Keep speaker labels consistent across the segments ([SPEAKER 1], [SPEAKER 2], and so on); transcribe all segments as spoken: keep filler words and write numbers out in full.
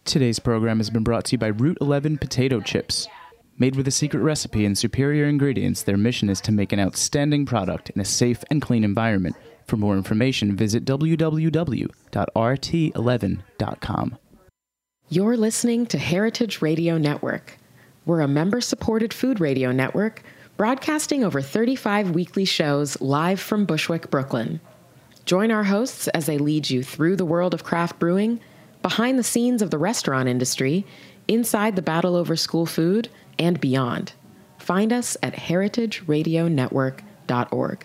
[SPEAKER 1] Today's program has been brought to you by Route eleven Potato Chips. Made with a secret recipe and superior ingredients, their mission is to make an outstanding product in a safe and clean environment. For more information, visit w w w dot r t eleven dot com.
[SPEAKER 2] You're listening to Heritage Radio Network. We're a member-supported food radio network broadcasting over thirty-five weekly shows live from Bushwick, Brooklyn. Join our hosts as they lead you through the world of craft brewing, behind the scenes of the restaurant industry, inside the battle over school food, and beyond. Find us at heritage radio network dot org.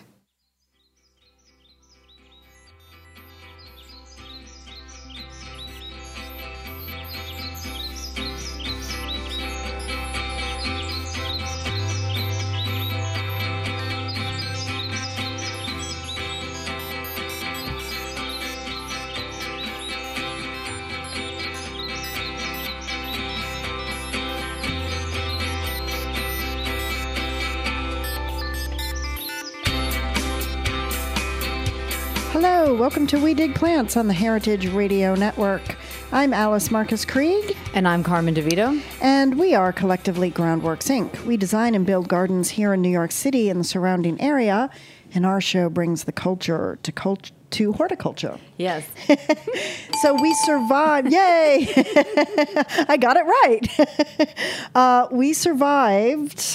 [SPEAKER 3] Hello, welcome to We Dig Plants on the Heritage Radio Network. I'm Alice Marcus Krieg.
[SPEAKER 4] And I'm Carmen DeVito.
[SPEAKER 3] And we are collectively Groundworks, Incorporated. We design and build gardens here in New York City and the surrounding area, and our show brings the culture to cult- to horticulture.
[SPEAKER 4] Yes.
[SPEAKER 3] So we survived. Yay! I got it right. uh, we survived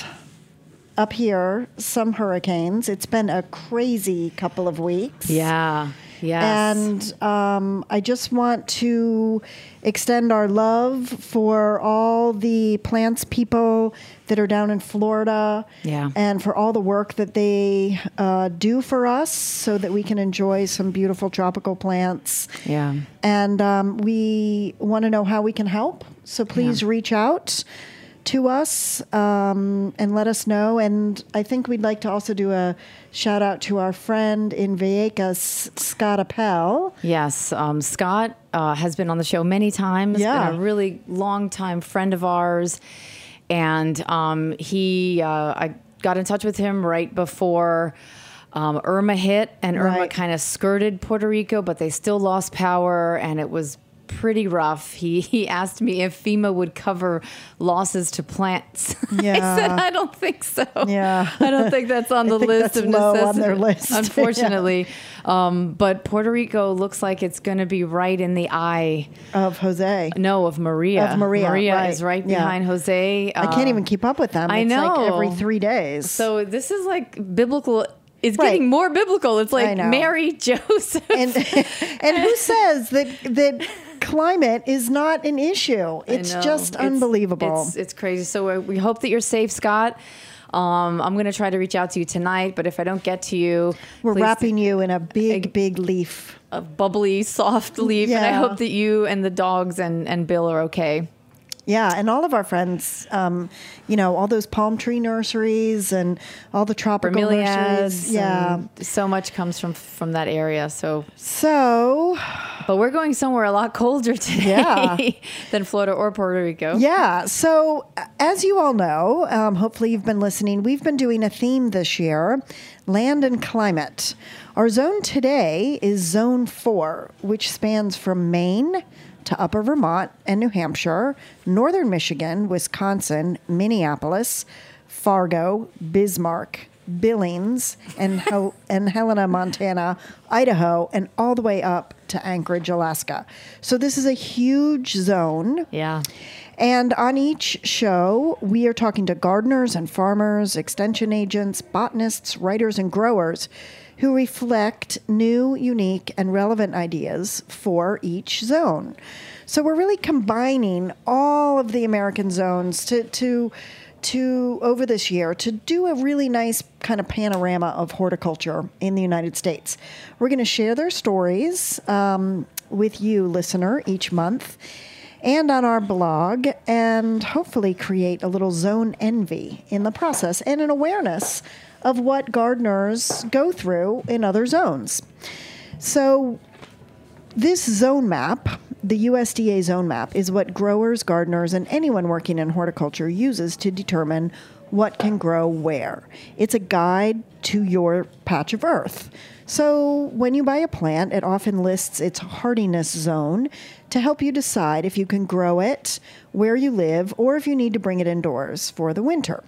[SPEAKER 3] up here some hurricanes. It's been a crazy couple of weeks.
[SPEAKER 4] Yeah. Yes.
[SPEAKER 3] And um, I just want to extend our love for all the plants people that are down in Florida.
[SPEAKER 4] Yeah.
[SPEAKER 3] And for all the work that they uh, do for us so that we can enjoy some beautiful tropical plants.
[SPEAKER 4] Yeah.
[SPEAKER 3] And um, we want to know how we can help. So please yeah. reach out to us um, and let us know. And I think we'd like to also do a shout out to our friend in Vallecas, Scott Appel.
[SPEAKER 4] Yes, um, Scott uh, has been on the show many times.
[SPEAKER 3] Yeah.
[SPEAKER 4] Been a really long time friend of ours. And um, he, uh, I got in touch with him right before um, Irma hit, and Irma
[SPEAKER 3] Right.
[SPEAKER 4] kind of skirted Puerto Rico, but they still lost power, and it was pretty rough. He he asked me if FEMA would cover losses to plants.
[SPEAKER 3] Yeah.
[SPEAKER 4] I said, I don't think so.
[SPEAKER 3] Yeah.
[SPEAKER 4] I don't think that's on
[SPEAKER 3] I
[SPEAKER 4] the
[SPEAKER 3] think
[SPEAKER 4] list
[SPEAKER 3] that's
[SPEAKER 4] of
[SPEAKER 3] low
[SPEAKER 4] necessities.
[SPEAKER 3] on their list.
[SPEAKER 4] Unfortunately. Um, but Puerto Rico looks like it's going to be right in the eye.
[SPEAKER 3] Of Jose.
[SPEAKER 4] No, of Maria.
[SPEAKER 3] Of Maria,
[SPEAKER 4] Maria
[SPEAKER 3] right.
[SPEAKER 4] is right
[SPEAKER 3] Yeah.
[SPEAKER 4] behind Jose.
[SPEAKER 3] I can't even keep up with them.
[SPEAKER 4] I
[SPEAKER 3] it's
[SPEAKER 4] know.
[SPEAKER 3] like every three days.
[SPEAKER 4] So this is like biblical. It's
[SPEAKER 3] Right.
[SPEAKER 4] getting more biblical. It's
[SPEAKER 3] I
[SPEAKER 4] like
[SPEAKER 3] know.
[SPEAKER 4] Mary, Joseph.
[SPEAKER 3] and and who says that that climate is not an issue? It's
[SPEAKER 4] I know.
[SPEAKER 3] just
[SPEAKER 4] It's-
[SPEAKER 3] unbelievable.
[SPEAKER 4] It's, it's crazy. So uh, we hope that you're safe, Scott. Um, I'm going to try to reach out to you tonight, but if I don't get to you,
[SPEAKER 3] We're
[SPEAKER 4] please
[SPEAKER 3] wrapping you in a big,
[SPEAKER 4] a-
[SPEAKER 3] big leaf.
[SPEAKER 4] a bubbly, soft leaf, and I
[SPEAKER 3] Yeah.
[SPEAKER 4] hope that you and the dogs and, and Bill are okay.
[SPEAKER 3] Yeah, and all of our friends, um, you know, all those palm tree nurseries and all the tropical nurseries.
[SPEAKER 4] Bromeliads.
[SPEAKER 3] Yeah.
[SPEAKER 4] and so much comes from from that area. So,
[SPEAKER 3] So,
[SPEAKER 4] but we're going somewhere a lot colder today
[SPEAKER 3] Yeah.
[SPEAKER 4] than Florida or Puerto Rico.
[SPEAKER 3] yeah. So, as you all know, um, hopefully you've been listening, we've been doing a theme this year, land and climate. Our zone today is Zone four, which spans from Maine to Upper Vermont and New Hampshire, Northern Michigan, Wisconsin, Minneapolis, Fargo, Bismarck, Billings, and, Hel- and Helena, Montana, Idaho, and all the way up to Anchorage, Alaska. So this is a huge zone.
[SPEAKER 4] Yeah.
[SPEAKER 3] And on each show, we are talking to gardeners and farmers, extension agents, botanists, writers, and growers who reflect new, unique, and relevant ideas for each zone. So we're really combining all of the American zones to to to over this year to do a really nice kind of panorama of horticulture in the United States. We're going to share their stories um, with you, listener, each month, and on our blog, and hopefully create a little zone envy in the process and an awareness of what gardeners go through in other zones. So this zone map, the U S D A zone map, is what growers, gardeners, and anyone working in horticulture uses to determine what can grow where. It's a guide to your patch of earth. So when you buy a plant, it often lists its hardiness zone to help you decide if you can grow it where you live or if you need to bring it indoors for the winter.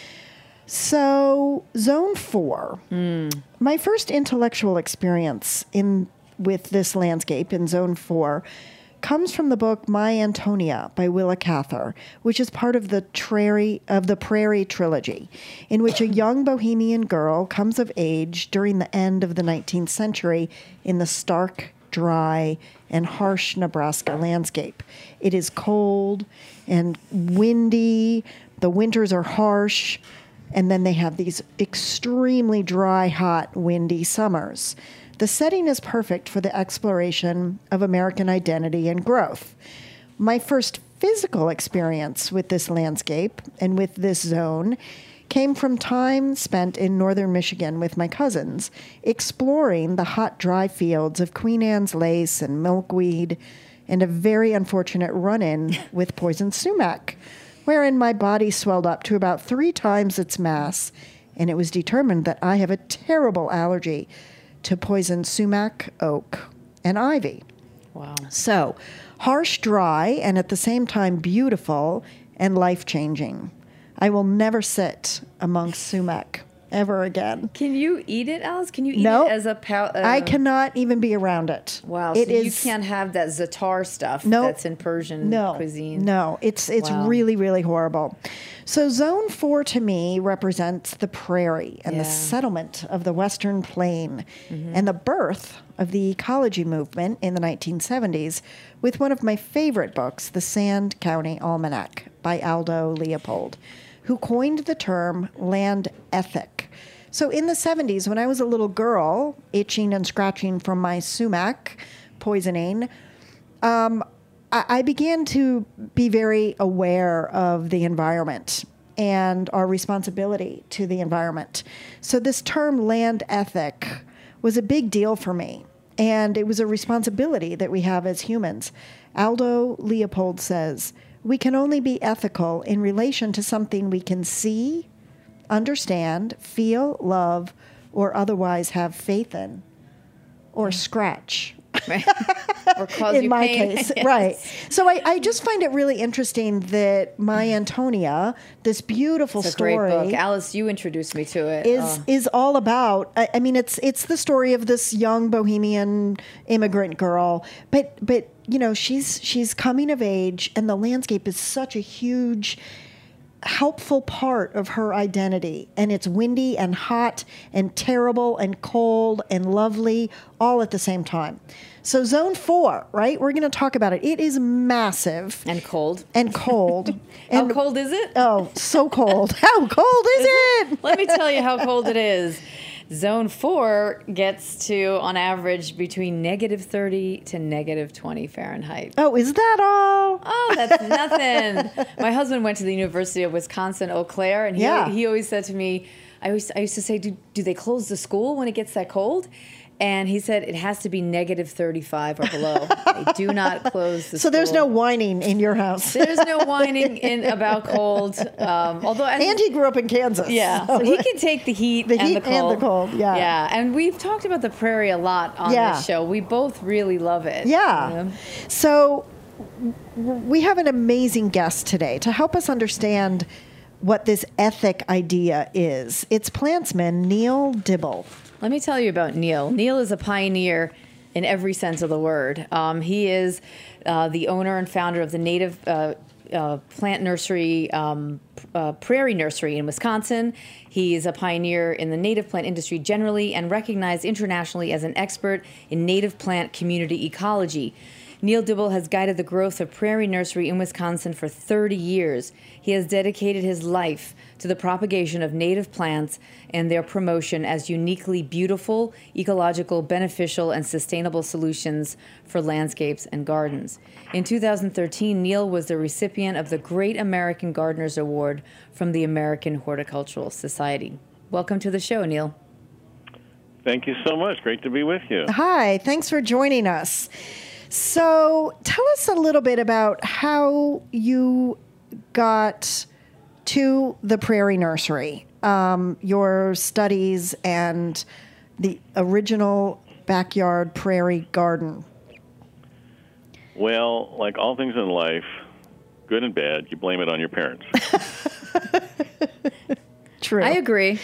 [SPEAKER 3] So zone four, mm. my first intellectual experience in with this landscape in zone four comes from the book My Antonia by Willa Cather, which is part of the Prairie of the Prairie trilogy, in which a young bohemian girl comes of age during the end of the nineteenth century in the stark, dry, and harsh Nebraska landscape. It is cold and windy. The winters are harsh, and then they have these extremely dry, hot, windy summers. The setting is perfect for the exploration of American identity and growth. My first physical experience with this landscape and with this zone came from time spent in northern Michigan with my cousins, exploring the hot, dry fields of Queen Anne's lace and milkweed, and a very unfortunate run-in with poison sumac, wherein my body swelled up to about three times its mass, and it was determined that I have a terrible allergy to poison sumac, oak, and ivy.
[SPEAKER 4] Wow.
[SPEAKER 3] So, harsh, dry, and at the same time beautiful and life-changing. I will never sit amongst sumac ever again.
[SPEAKER 4] Can you eat it, Alice? Can you eat
[SPEAKER 3] Nope.
[SPEAKER 4] it as a powder? Uh,
[SPEAKER 3] I cannot even be around it.
[SPEAKER 4] Wow.
[SPEAKER 3] It
[SPEAKER 4] so
[SPEAKER 3] is,
[SPEAKER 4] you can't have that za'atar stuff
[SPEAKER 3] Nope.
[SPEAKER 4] that's in Persian
[SPEAKER 3] no,
[SPEAKER 4] cuisine.
[SPEAKER 3] No, it's it's
[SPEAKER 4] Wow.
[SPEAKER 3] really, really horrible. So zone four to me represents the prairie and
[SPEAKER 4] Yeah.
[SPEAKER 3] the settlement of the Western Plain
[SPEAKER 4] Mm-hmm.
[SPEAKER 3] and the birth of the ecology movement in the nineteen seventies with one of my favorite books, The Sand County Almanac by Aldo Leopold, who coined the term land ethic. So in the seventies, when I was a little girl, itching and scratching from my sumac poisoning, um, I, I began to be very aware of the environment and our responsibility to the environment. So this term land ethic was a big deal for me, and it was a responsibility that we have as humans. Aldo Leopold says, we can only be ethical in relation to something we can see, understand, feel, love, or otherwise have faith in, or scratch.
[SPEAKER 4] Right. Or cause
[SPEAKER 3] in
[SPEAKER 4] you
[SPEAKER 3] my
[SPEAKER 4] pain.
[SPEAKER 3] case,
[SPEAKER 4] Yes.
[SPEAKER 3] right. So I, I just find it really interesting that My Antonia, this beautiful
[SPEAKER 4] It's a
[SPEAKER 3] story,
[SPEAKER 4] great book. Alice, you introduced me to it.
[SPEAKER 3] is
[SPEAKER 4] Oh.
[SPEAKER 3] is all about. I, I mean, it's it's the story of this young bohemian immigrant girl, but but you know she's she's coming of age, and the landscape is such a huge, helpful part of her identity, and it's windy and hot and terrible and cold and lovely all at the same time. So zone four, right? We're going to talk about it. It is massive
[SPEAKER 4] And cold.
[SPEAKER 3] and cold.
[SPEAKER 4] How
[SPEAKER 3] and,
[SPEAKER 4] cold is it?
[SPEAKER 3] Oh, so cold. How cold is, it?
[SPEAKER 4] Let me tell you how cold it is. Zone four gets to, on average, between negative thirty to negative twenty Fahrenheit.
[SPEAKER 3] Oh, is that all?
[SPEAKER 4] Oh, that's nothing. My husband went to the University of Wisconsin, Eau Claire, and he,
[SPEAKER 3] Yeah.
[SPEAKER 4] he always said to me, I, always, I used to say, do, do they close the school when it gets that cold? And he said it has to be negative thirty-five or below. They do not close the
[SPEAKER 3] So
[SPEAKER 4] school.
[SPEAKER 3] there's no whining in your house.
[SPEAKER 4] There's no whining in about cold. Um, although, as,
[SPEAKER 3] And he grew up in Kansas.
[SPEAKER 4] yeah, so he can take the heat,
[SPEAKER 3] The
[SPEAKER 4] and,
[SPEAKER 3] heat
[SPEAKER 4] the cold.
[SPEAKER 3] and the cold, yeah.
[SPEAKER 4] Yeah, and we've talked about the prairie a lot on
[SPEAKER 3] Yeah.
[SPEAKER 4] this show. We both really love it.
[SPEAKER 3] Yeah.
[SPEAKER 4] you know?
[SPEAKER 3] So w- we have an amazing guest today to help us understand what this ethic idea is. It's plantsman Neil Dibble.
[SPEAKER 4] Let me tell you about Neil. Neil is a pioneer in every sense of the word. Um, he is uh, the owner and founder of the native uh, uh, plant nursery, um, uh, Prairie Nursery in Wisconsin. He is a pioneer in the native plant industry generally and recognized internationally as an expert in native plant community ecology. Neil Dibble has guided the growth of Prairie Nursery in Wisconsin for thirty years. He has dedicated his life to the propagation of native plants and their promotion as uniquely beautiful, ecological, beneficial, and sustainable solutions for landscapes and gardens. In two thousand thirteen, Neil was the recipient of the Great American Gardeners Award from the American Horticultural Society. Welcome to the show, Neil.
[SPEAKER 5] Thank you so much. Great to be with you.
[SPEAKER 3] Hi, thanks for joining us. So tell us a little bit about how you got to the Prairie Nursery, um, your studies and the original backyard prairie garden?
[SPEAKER 5] Well, like all things in life, good and bad, you blame it on your parents.
[SPEAKER 3] True.
[SPEAKER 4] I agree.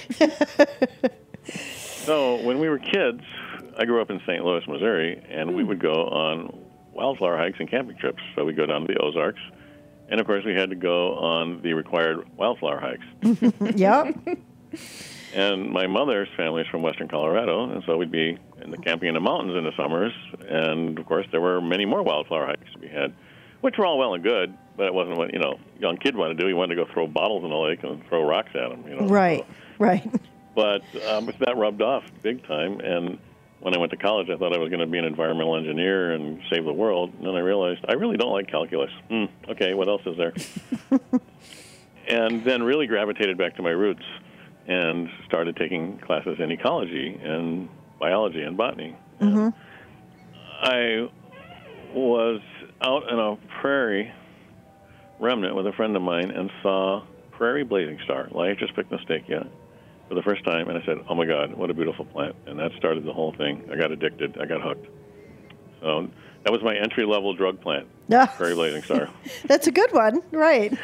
[SPEAKER 5] So when we were kids, I grew up in Saint Louis, Missouri, and we would go on wildflower hikes and camping trips. So we'd go down to the Ozarks, and of course we had to go on the required wildflower hikes.
[SPEAKER 3] Yep.
[SPEAKER 5] And my mother's family is from western Colorado, and so we'd be in the camping in the mountains in the summers. And of course, there were many more wildflower hikes we had, which were all well and good, but it wasn't what you know young kid wanted to do. He wanted to go throw bottles in the lake and throw rocks at them. You know.
[SPEAKER 3] Right.
[SPEAKER 5] So,
[SPEAKER 3] right.
[SPEAKER 5] but um, that rubbed off big time. And when I went to college, I thought I was going to be an environmental engineer and save the world. And then I realized I really don't like calculus. Hmm, okay, what else is there? And then really gravitated back to my roots and started taking classes in ecology and biology and botany.
[SPEAKER 3] Mm-hmm.
[SPEAKER 5] And I was out in a prairie remnant with a friend of mine and saw prairie blazing star, Leichtris pycnostakia, for the first time, and I said, oh my God, what a beautiful plant. And that started the whole thing. I got addicted. I got hooked. So that was my entry-level drug plant, prairie blazing star.
[SPEAKER 3] That's a good one, right.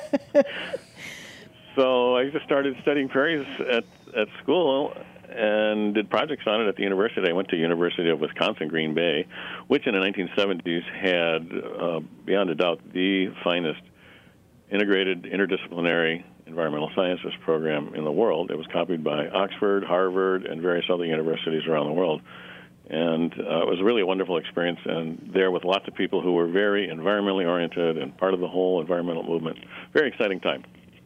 [SPEAKER 5] So I just started studying prairies at, at school and did projects on it at the university. I went to University of Wisconsin, Green Bay, which in the nineteen seventies had, uh, beyond a doubt, the finest integrated interdisciplinary environmental sciences program in the world. It was copied by Oxford, Harvard, and various other universities around the world. And uh, it was really a wonderful experience, and there with lots of people who were very environmentally oriented and part of the whole environmental movement. Very exciting time.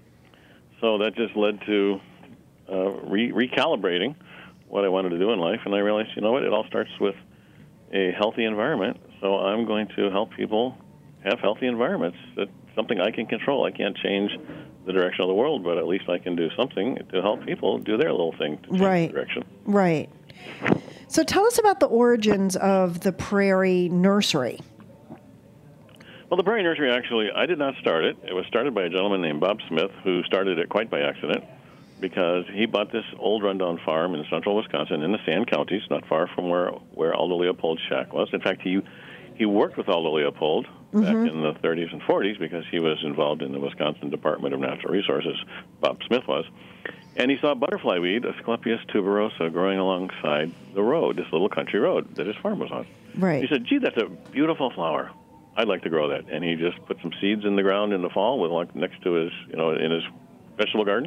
[SPEAKER 5] So that just led to uh, re- recalibrating what I wanted to do in life, and I realized, you know what, it all starts with a healthy environment, so I'm going to help people have healthy environments. That's something I can control. I can't change the direction of the world, but at least I can do something to help people do their little thing to change
[SPEAKER 3] right.
[SPEAKER 5] the direction.
[SPEAKER 3] Right. So tell us about the origins of the Prairie Nursery.
[SPEAKER 5] Well, the Prairie Nursery, actually, I did not start it. It was started by a gentleman named Bob Smith, who started it quite by accident because he bought this old rundown farm in central Wisconsin in the Sand Counties, not far from where, where Aldo Leopold's shack was. In fact, he he worked with Aldo Leopold back mm-hmm. in the thirties and forties because he was involved in the Wisconsin Department of Natural Resources, Bob Smith was. And he saw butterfly weed, Asclepias tuberosa, growing alongside the road, this little country road that his farm was on.
[SPEAKER 3] Right.
[SPEAKER 5] He said, gee, that's a beautiful flower. I'd like to grow that. And he just put some seeds in the ground in the fall with like next to his, you know, in his vegetable garden.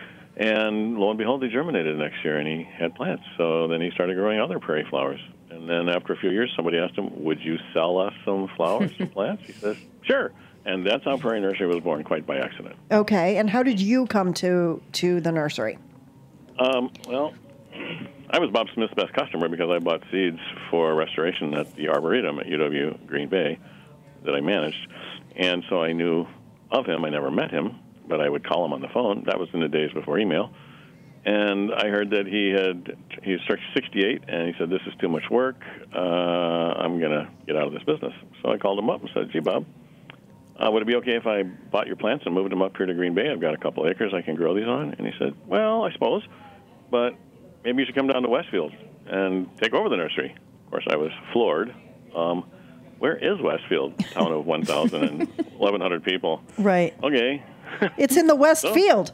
[SPEAKER 5] And lo and behold, they germinated next year, and he had plants. So then he started growing other prairie flowers. And then after a few years, somebody asked him, would you sell us some flowers, some plants? He says, sure. And that's how Prairie Nursery was born, quite by accident.
[SPEAKER 3] Okay. And how did you come to, to the nursery?
[SPEAKER 5] Um, well, I was Bob Smith's best customer because I bought seeds for restoration at the Arboretum at U W Green Bay that I managed. And so I knew of him. I never met him, but I would call him on the phone. That was in the days before email. And I heard that he had, he was sixty-eight, and he said, this is too much work. Uh, I'm going to get out of this business. So I called him up and said, gee, Bob, uh, would it be okay if I bought your plants and moved them up here to Green Bay? I've got a couple acres I can grow these on. And he said, well, I suppose, but maybe you should come down to Westfield and take over the nursery. Of course, I was floored. Um, where is Westfield, town of one thousand and eleven hundred people?
[SPEAKER 3] Right.
[SPEAKER 5] Okay.
[SPEAKER 3] It's in the West
[SPEAKER 5] so,
[SPEAKER 3] Field.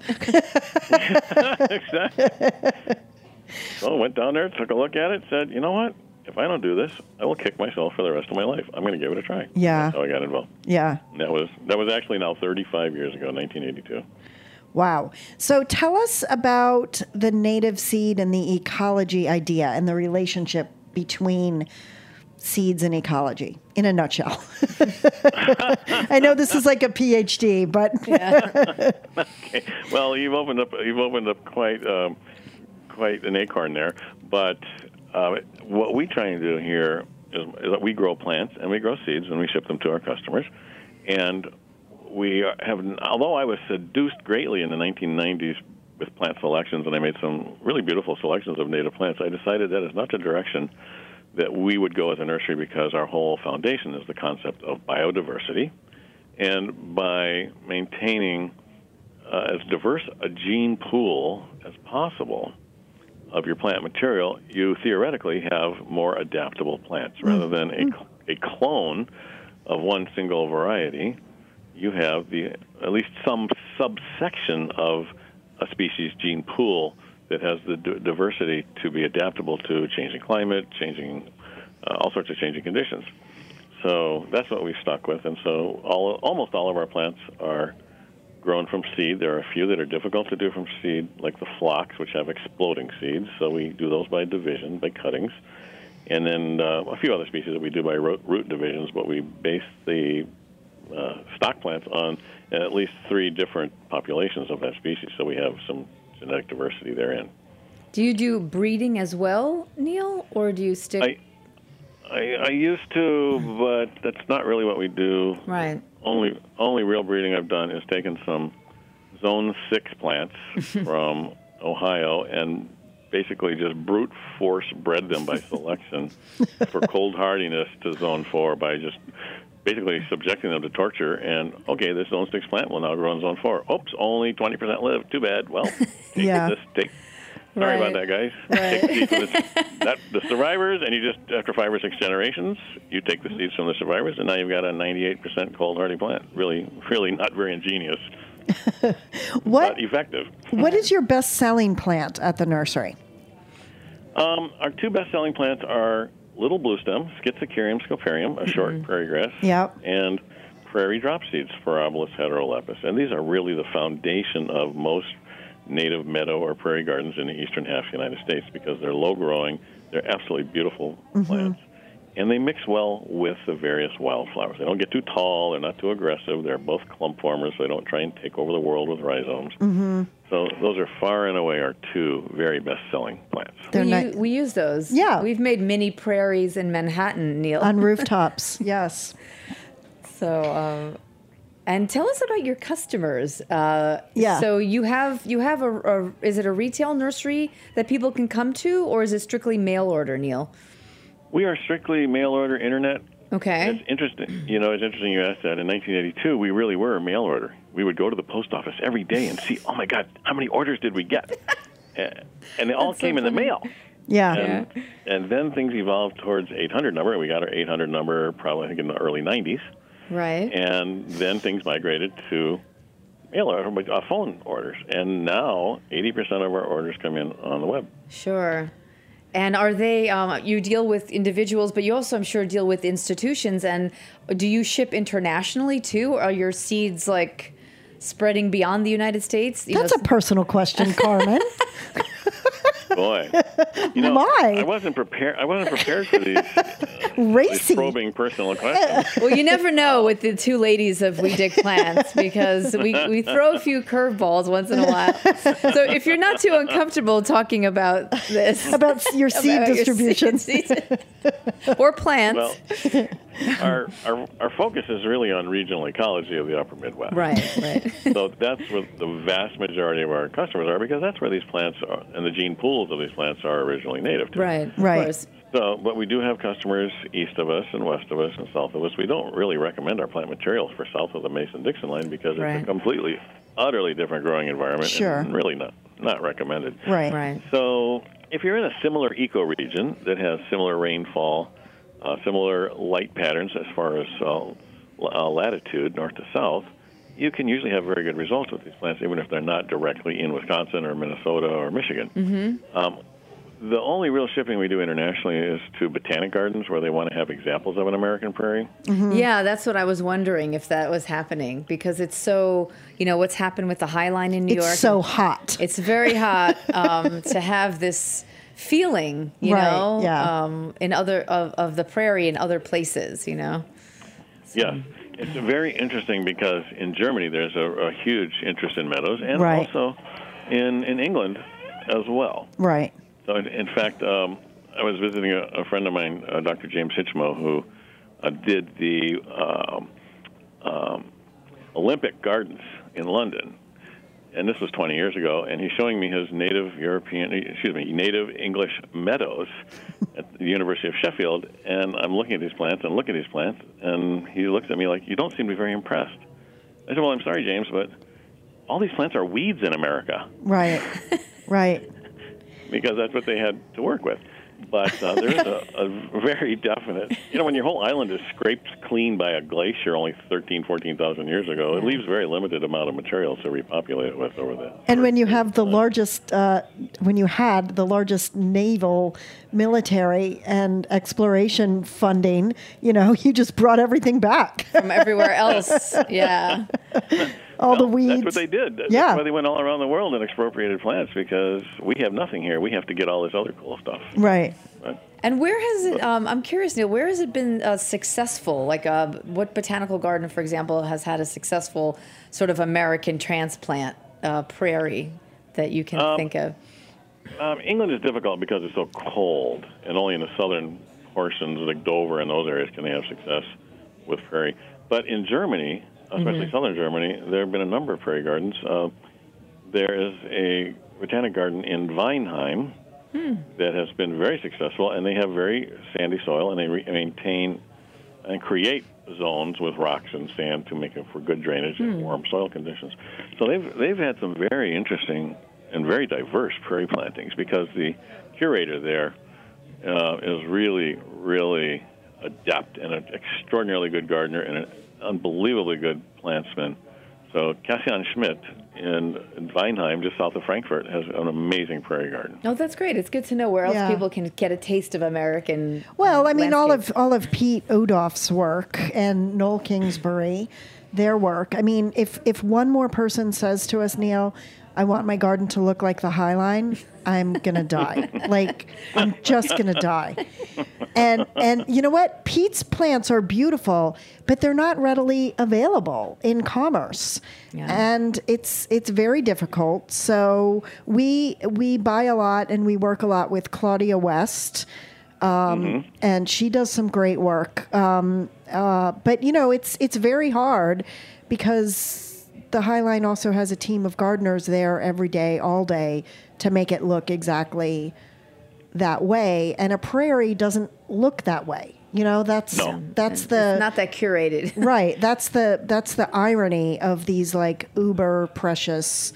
[SPEAKER 5] Exactly. So I went down there, took a look at it, said, you know what? If I don't do this, I will kick myself for the rest of my life. I'm going to give it a try.
[SPEAKER 3] Yeah.
[SPEAKER 5] That's how I got involved.
[SPEAKER 3] Yeah.
[SPEAKER 5] And that was that was actually now thirty-five years ago, nineteen eighty-two.
[SPEAKER 3] Wow. So tell us about the native seed and the ecology idea and the relationship between seeds and ecology in a nutshell. I know this is like a PhD, but
[SPEAKER 4] yeah.
[SPEAKER 5] Okay. Well, you've opened up you've opened up quite um, quite an acorn there. But uh, what we try and do here is, is that we grow plants and we grow seeds and we ship them to our customers. And we have, although I was seduced greatly in the nineteen nineties with plant selections, and I made some really beautiful selections of native plants, I decided that is not the direction that we would go as a nursery because our whole foundation is the concept of biodiversity. And by maintaining uh, as diverse a gene pool as possible, of your plant material, you theoretically have more adaptable plants. Rather than a, a clone of one single variety, you have the at least some subsection of a species gene pool that has the d- diversity to be adaptable to changing climate, changing uh, all sorts of changing conditions. So that's what we've stuck with, and so all, almost all of our plants are grown from seed. There are a few that are difficult to do from seed, like the phlox, which have exploding seeds. So we do those by division, by cuttings. And then uh, a few other species that we do by root, root divisions, but we base the uh, stock plants on at least three different populations of that species. So we have some genetic diversity therein.
[SPEAKER 4] Do you do breeding as well, Neil, or do you stick...
[SPEAKER 5] I, I, I used to, but that's not really what we do.
[SPEAKER 4] Right.
[SPEAKER 5] Only only real breeding I've done is taken some Zone six plants from Ohio and basically just brute force bred them by selection for cold hardiness to Zone four by just basically subjecting them to torture. And, okay, this Zone six plant will now grow in Zone four. Oops, only twenty percent live. Too bad. Well, take
[SPEAKER 3] Yeah.
[SPEAKER 5] this, take... Sorry
[SPEAKER 4] Right.
[SPEAKER 5] about that, guys.
[SPEAKER 4] Right.
[SPEAKER 5] Take the, seeds from the, that, the survivors, and you just, after five or six generations, you take the seeds from the survivors, and now you've got a ninety-eight percent cold hardy plant. Really, really not very ingenious,
[SPEAKER 3] What
[SPEAKER 5] but effective.
[SPEAKER 3] What is your best-selling plant at the nursery?
[SPEAKER 5] Um, our two best-selling plants are little bluestem, Schizocarium scoparium, a short prairie grass,
[SPEAKER 3] Yep.
[SPEAKER 5] and prairie drop seeds, Sporobolus heterolepis. And these are really the foundation of most native meadow or prairie gardens in the eastern half of the United States because they're low-growing, they're absolutely beautiful
[SPEAKER 3] Mm-hmm.
[SPEAKER 5] plants, and they mix well with the various wildflowers. They don't get too tall, they're not too aggressive, they're both clump formers, so they don't try and take over the world with rhizomes. Mm-hmm. So those are far and away our two very best-selling plants.
[SPEAKER 3] They're
[SPEAKER 4] we,
[SPEAKER 3] not-
[SPEAKER 4] u- we use those.
[SPEAKER 3] Yeah.
[SPEAKER 4] We've made mini prairies in Manhattan, Neil.
[SPEAKER 3] On rooftops, yes.
[SPEAKER 4] So, um, and tell us about your customers. Uh,
[SPEAKER 3] Yeah.
[SPEAKER 4] So you have you have a, a is it a retail nursery that people can come to, or is it strictly mail order, Neil?
[SPEAKER 5] We are strictly mail-order internet.
[SPEAKER 4] Okay.
[SPEAKER 5] It's interesting. You know, it's interesting you asked that. In nineteen eighty-two, we really were a mail order. We would go to the post office every day and see, oh, my God, how many orders did we get? and and they all
[SPEAKER 4] That's so
[SPEAKER 5] came in the
[SPEAKER 4] funny.
[SPEAKER 5] mail.
[SPEAKER 3] Yeah.
[SPEAKER 5] And, and then things evolved towards eight hundred number. We got our eight hundred number probably, I think, in the early nineties.
[SPEAKER 4] Right.
[SPEAKER 5] And then things migrated to mail order, uh, phone orders. And now eighty percent of our orders come in on the web.
[SPEAKER 4] Sure. And are they, um, you deal with individuals, but you also, I'm sure, deal with institutions. And do you ship internationally, too? Are your seeds, like, spreading beyond the United States? You
[SPEAKER 3] That's
[SPEAKER 4] know,
[SPEAKER 3] a personal question, Carmen.
[SPEAKER 5] Boy, you know,
[SPEAKER 3] My.
[SPEAKER 5] I wasn't prepared. I wasn't prepared for these, uh, these
[SPEAKER 3] Racy.
[SPEAKER 5] probing personal questions.
[SPEAKER 4] Well, you never know with the two ladies of We Dig Plants because we, we throw a few curveballs once in a while. So if you're not too uncomfortable talking about this,
[SPEAKER 3] About your seed
[SPEAKER 4] about your
[SPEAKER 3] distribution.
[SPEAKER 4] seed- or plants,
[SPEAKER 5] Well, our, our our focus is really on regional ecology of the upper Midwest.
[SPEAKER 4] right, right,
[SPEAKER 5] So that's where the vast majority of our customers are because that's where these plants are, and the gene pools of these plants are originally native to.
[SPEAKER 4] right, of
[SPEAKER 3] Right.
[SPEAKER 4] course.
[SPEAKER 5] So, but we do have customers east of us and west of us and south of us. We don't really recommend our plant materials for south of the Mason-Dixon line because it's
[SPEAKER 4] Right.
[SPEAKER 5] a completely, utterly different growing environment
[SPEAKER 3] Sure.
[SPEAKER 5] and really not, not recommended.
[SPEAKER 3] Right.
[SPEAKER 4] Right.
[SPEAKER 5] So if you're in a similar ecoregion that has similar rainfall, uh, similar light patterns as far as uh, uh, latitude, north to south, you can usually have very good results with these plants, even if they're not directly in Wisconsin or Minnesota or Michigan. Mm-hmm. Um, the only real shipping we do internationally is to botanic gardens where they want to have examples of an American prairie.
[SPEAKER 4] Yeah, that's what I was wondering if that was happening because it's so, you know, what's happened with the High Line in New
[SPEAKER 3] It's
[SPEAKER 4] York.
[SPEAKER 3] so hot.
[SPEAKER 4] It's very hot um, to have this feeling, you
[SPEAKER 3] Right,
[SPEAKER 4] know,
[SPEAKER 3] yeah.
[SPEAKER 4] um, in other of, of the prairie in other places, you know.
[SPEAKER 5] Yes. It's very interesting because in Germany there's a, a huge interest in meadows and
[SPEAKER 3] Right.
[SPEAKER 5] also in, in England as well.
[SPEAKER 3] Right.
[SPEAKER 5] So, in, in fact, um, I was visiting a, a friend of mine, uh, Doctor James Hitchmo, who uh, did the um, um, Olympic Gardens in London, and this was twenty years ago. And he's showing me his native European, excuse me, native English meadows at the University of Sheffield. And I'm looking at these plants and looking at these plants, and he looks at me like, "You don't seem to be very impressed." I said, "Well, I'm sorry, James, but all these plants are weeds in America."
[SPEAKER 3] Right. Right.
[SPEAKER 5] because that's what they had to work with. But uh, there's a, a very definite, you know, when your whole island is scraped clean by a glacier only thirteen, fourteen thousand years ago, it leaves very limited amount of material to repopulate it with over the.
[SPEAKER 3] And when you have the largest, uh, when you had the largest naval, military, and exploration funding, you know, you just brought everything back.
[SPEAKER 4] From everywhere else, yeah.
[SPEAKER 3] All
[SPEAKER 5] well,
[SPEAKER 3] the weeds.
[SPEAKER 5] That's what they did. That's
[SPEAKER 3] yeah.
[SPEAKER 5] why they went all around the world and expropriated plants, because we have nothing here. We have to get all this other cool stuff.
[SPEAKER 3] Right.
[SPEAKER 5] Right?
[SPEAKER 4] And where has it, um, I'm curious, Neil, where has it been uh, successful? Like uh, what botanical garden, for example, has had a successful sort of American transplant uh, prairie that you can
[SPEAKER 5] um,
[SPEAKER 4] think of?
[SPEAKER 5] Um, England is difficult because it's so cold, and only in the southern portions like Dover and those areas can they have success with prairie. But in Germany, especially mm-hmm. southern Germany, there have been a number of prairie gardens. Uh, there is a botanic garden in Weinheim hmm. that has been very successful, and they have very sandy soil, and they re- maintain and create zones with rocks and sand to make it for good drainage hmm. and warm soil conditions. So they've they've had some very interesting and very diverse prairie plantings, because the curator there uh, is really, really adept and an extraordinarily good gardener and an unbelievably good plantsman. So Cassian Schmidt in, in Weinheim, just south of Frankfurt, has an amazing prairie garden.
[SPEAKER 4] Oh, that's great. It's good to know where else
[SPEAKER 3] yeah.
[SPEAKER 4] people can get a taste of American
[SPEAKER 3] Well, I mean, all
[SPEAKER 4] landscape.
[SPEAKER 3] of all of Pete Odoff's work and Noel Kingsbury, their work. I mean, if if one more person says to us, Neil, I want my garden to look like the High Line, I'm gonna die. Like, I'm just gonna die. And and you know what? Pete's plants are beautiful, but they're not readily available in commerce. Yeah. And it's it's very difficult. So we we buy a lot and we work a lot with Claudia West. Um, mm-hmm. And she does some great work. Um, uh, but you know, it's it's very hard because the High Line also has a team of gardeners there every day, all day, to make it look exactly that way. And a prairie doesn't look that way. You know, that's
[SPEAKER 5] no.
[SPEAKER 3] that's the
[SPEAKER 4] it's not that curated.
[SPEAKER 3] Right. That's the that's the irony of these like uber precious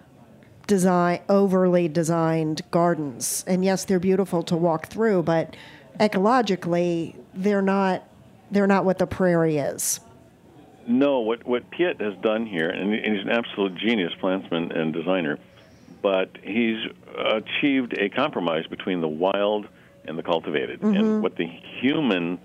[SPEAKER 3] design overly designed gardens. And yes, they're beautiful to walk through, but ecologically they're not they're not what the prairie is.
[SPEAKER 5] No, what what Piet has done here, and he's an absolute genius plantsman and designer, but he's achieved a compromise between the wild and the cultivated, mm-hmm. and what the human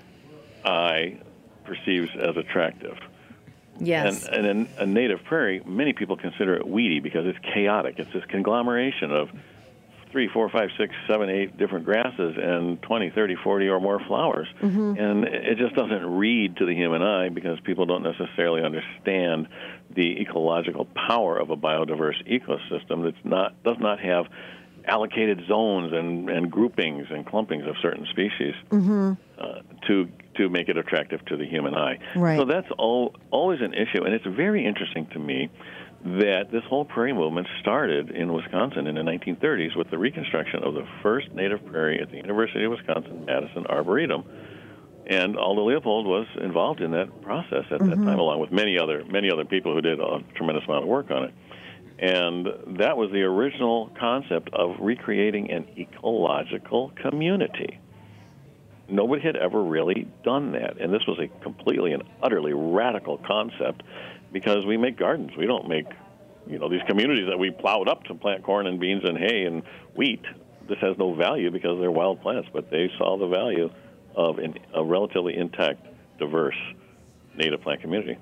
[SPEAKER 5] eye perceives as attractive.
[SPEAKER 4] Yes.
[SPEAKER 5] And, and in a native prairie, many people consider it weedy because it's chaotic. It's this conglomeration of three, four, five, six, seven, eight different grasses and twenty, thirty, forty or more flowers. Mm-hmm. And it just doesn't read to the human eye because people don't necessarily understand the ecological power of a biodiverse ecosystem that's not does not have allocated zones and, and groupings and clumpings of certain species mm-hmm. uh, to to make it attractive to the human eye.
[SPEAKER 3] Right.
[SPEAKER 5] So that's all, always an issue. And it's very interesting to me that this whole prairie movement started in Wisconsin in the nineteen thirties with the reconstruction of the first native prairie at the University of Wisconsin-Madison Arboretum. And Aldo Leopold was involved in that process at mm-hmm. that time, along with many other many other people who did a tremendous amount of work on it. And that was the original concept of recreating an ecological community. Nobody had ever really done that. And this was a completely and utterly radical concept because we make gardens. We don't make, you know, these communities that we plowed up to plant corn and beans and hay and wheat. This has no value because they're wild plants, but they saw the value of an, a relatively intact, diverse native plant community.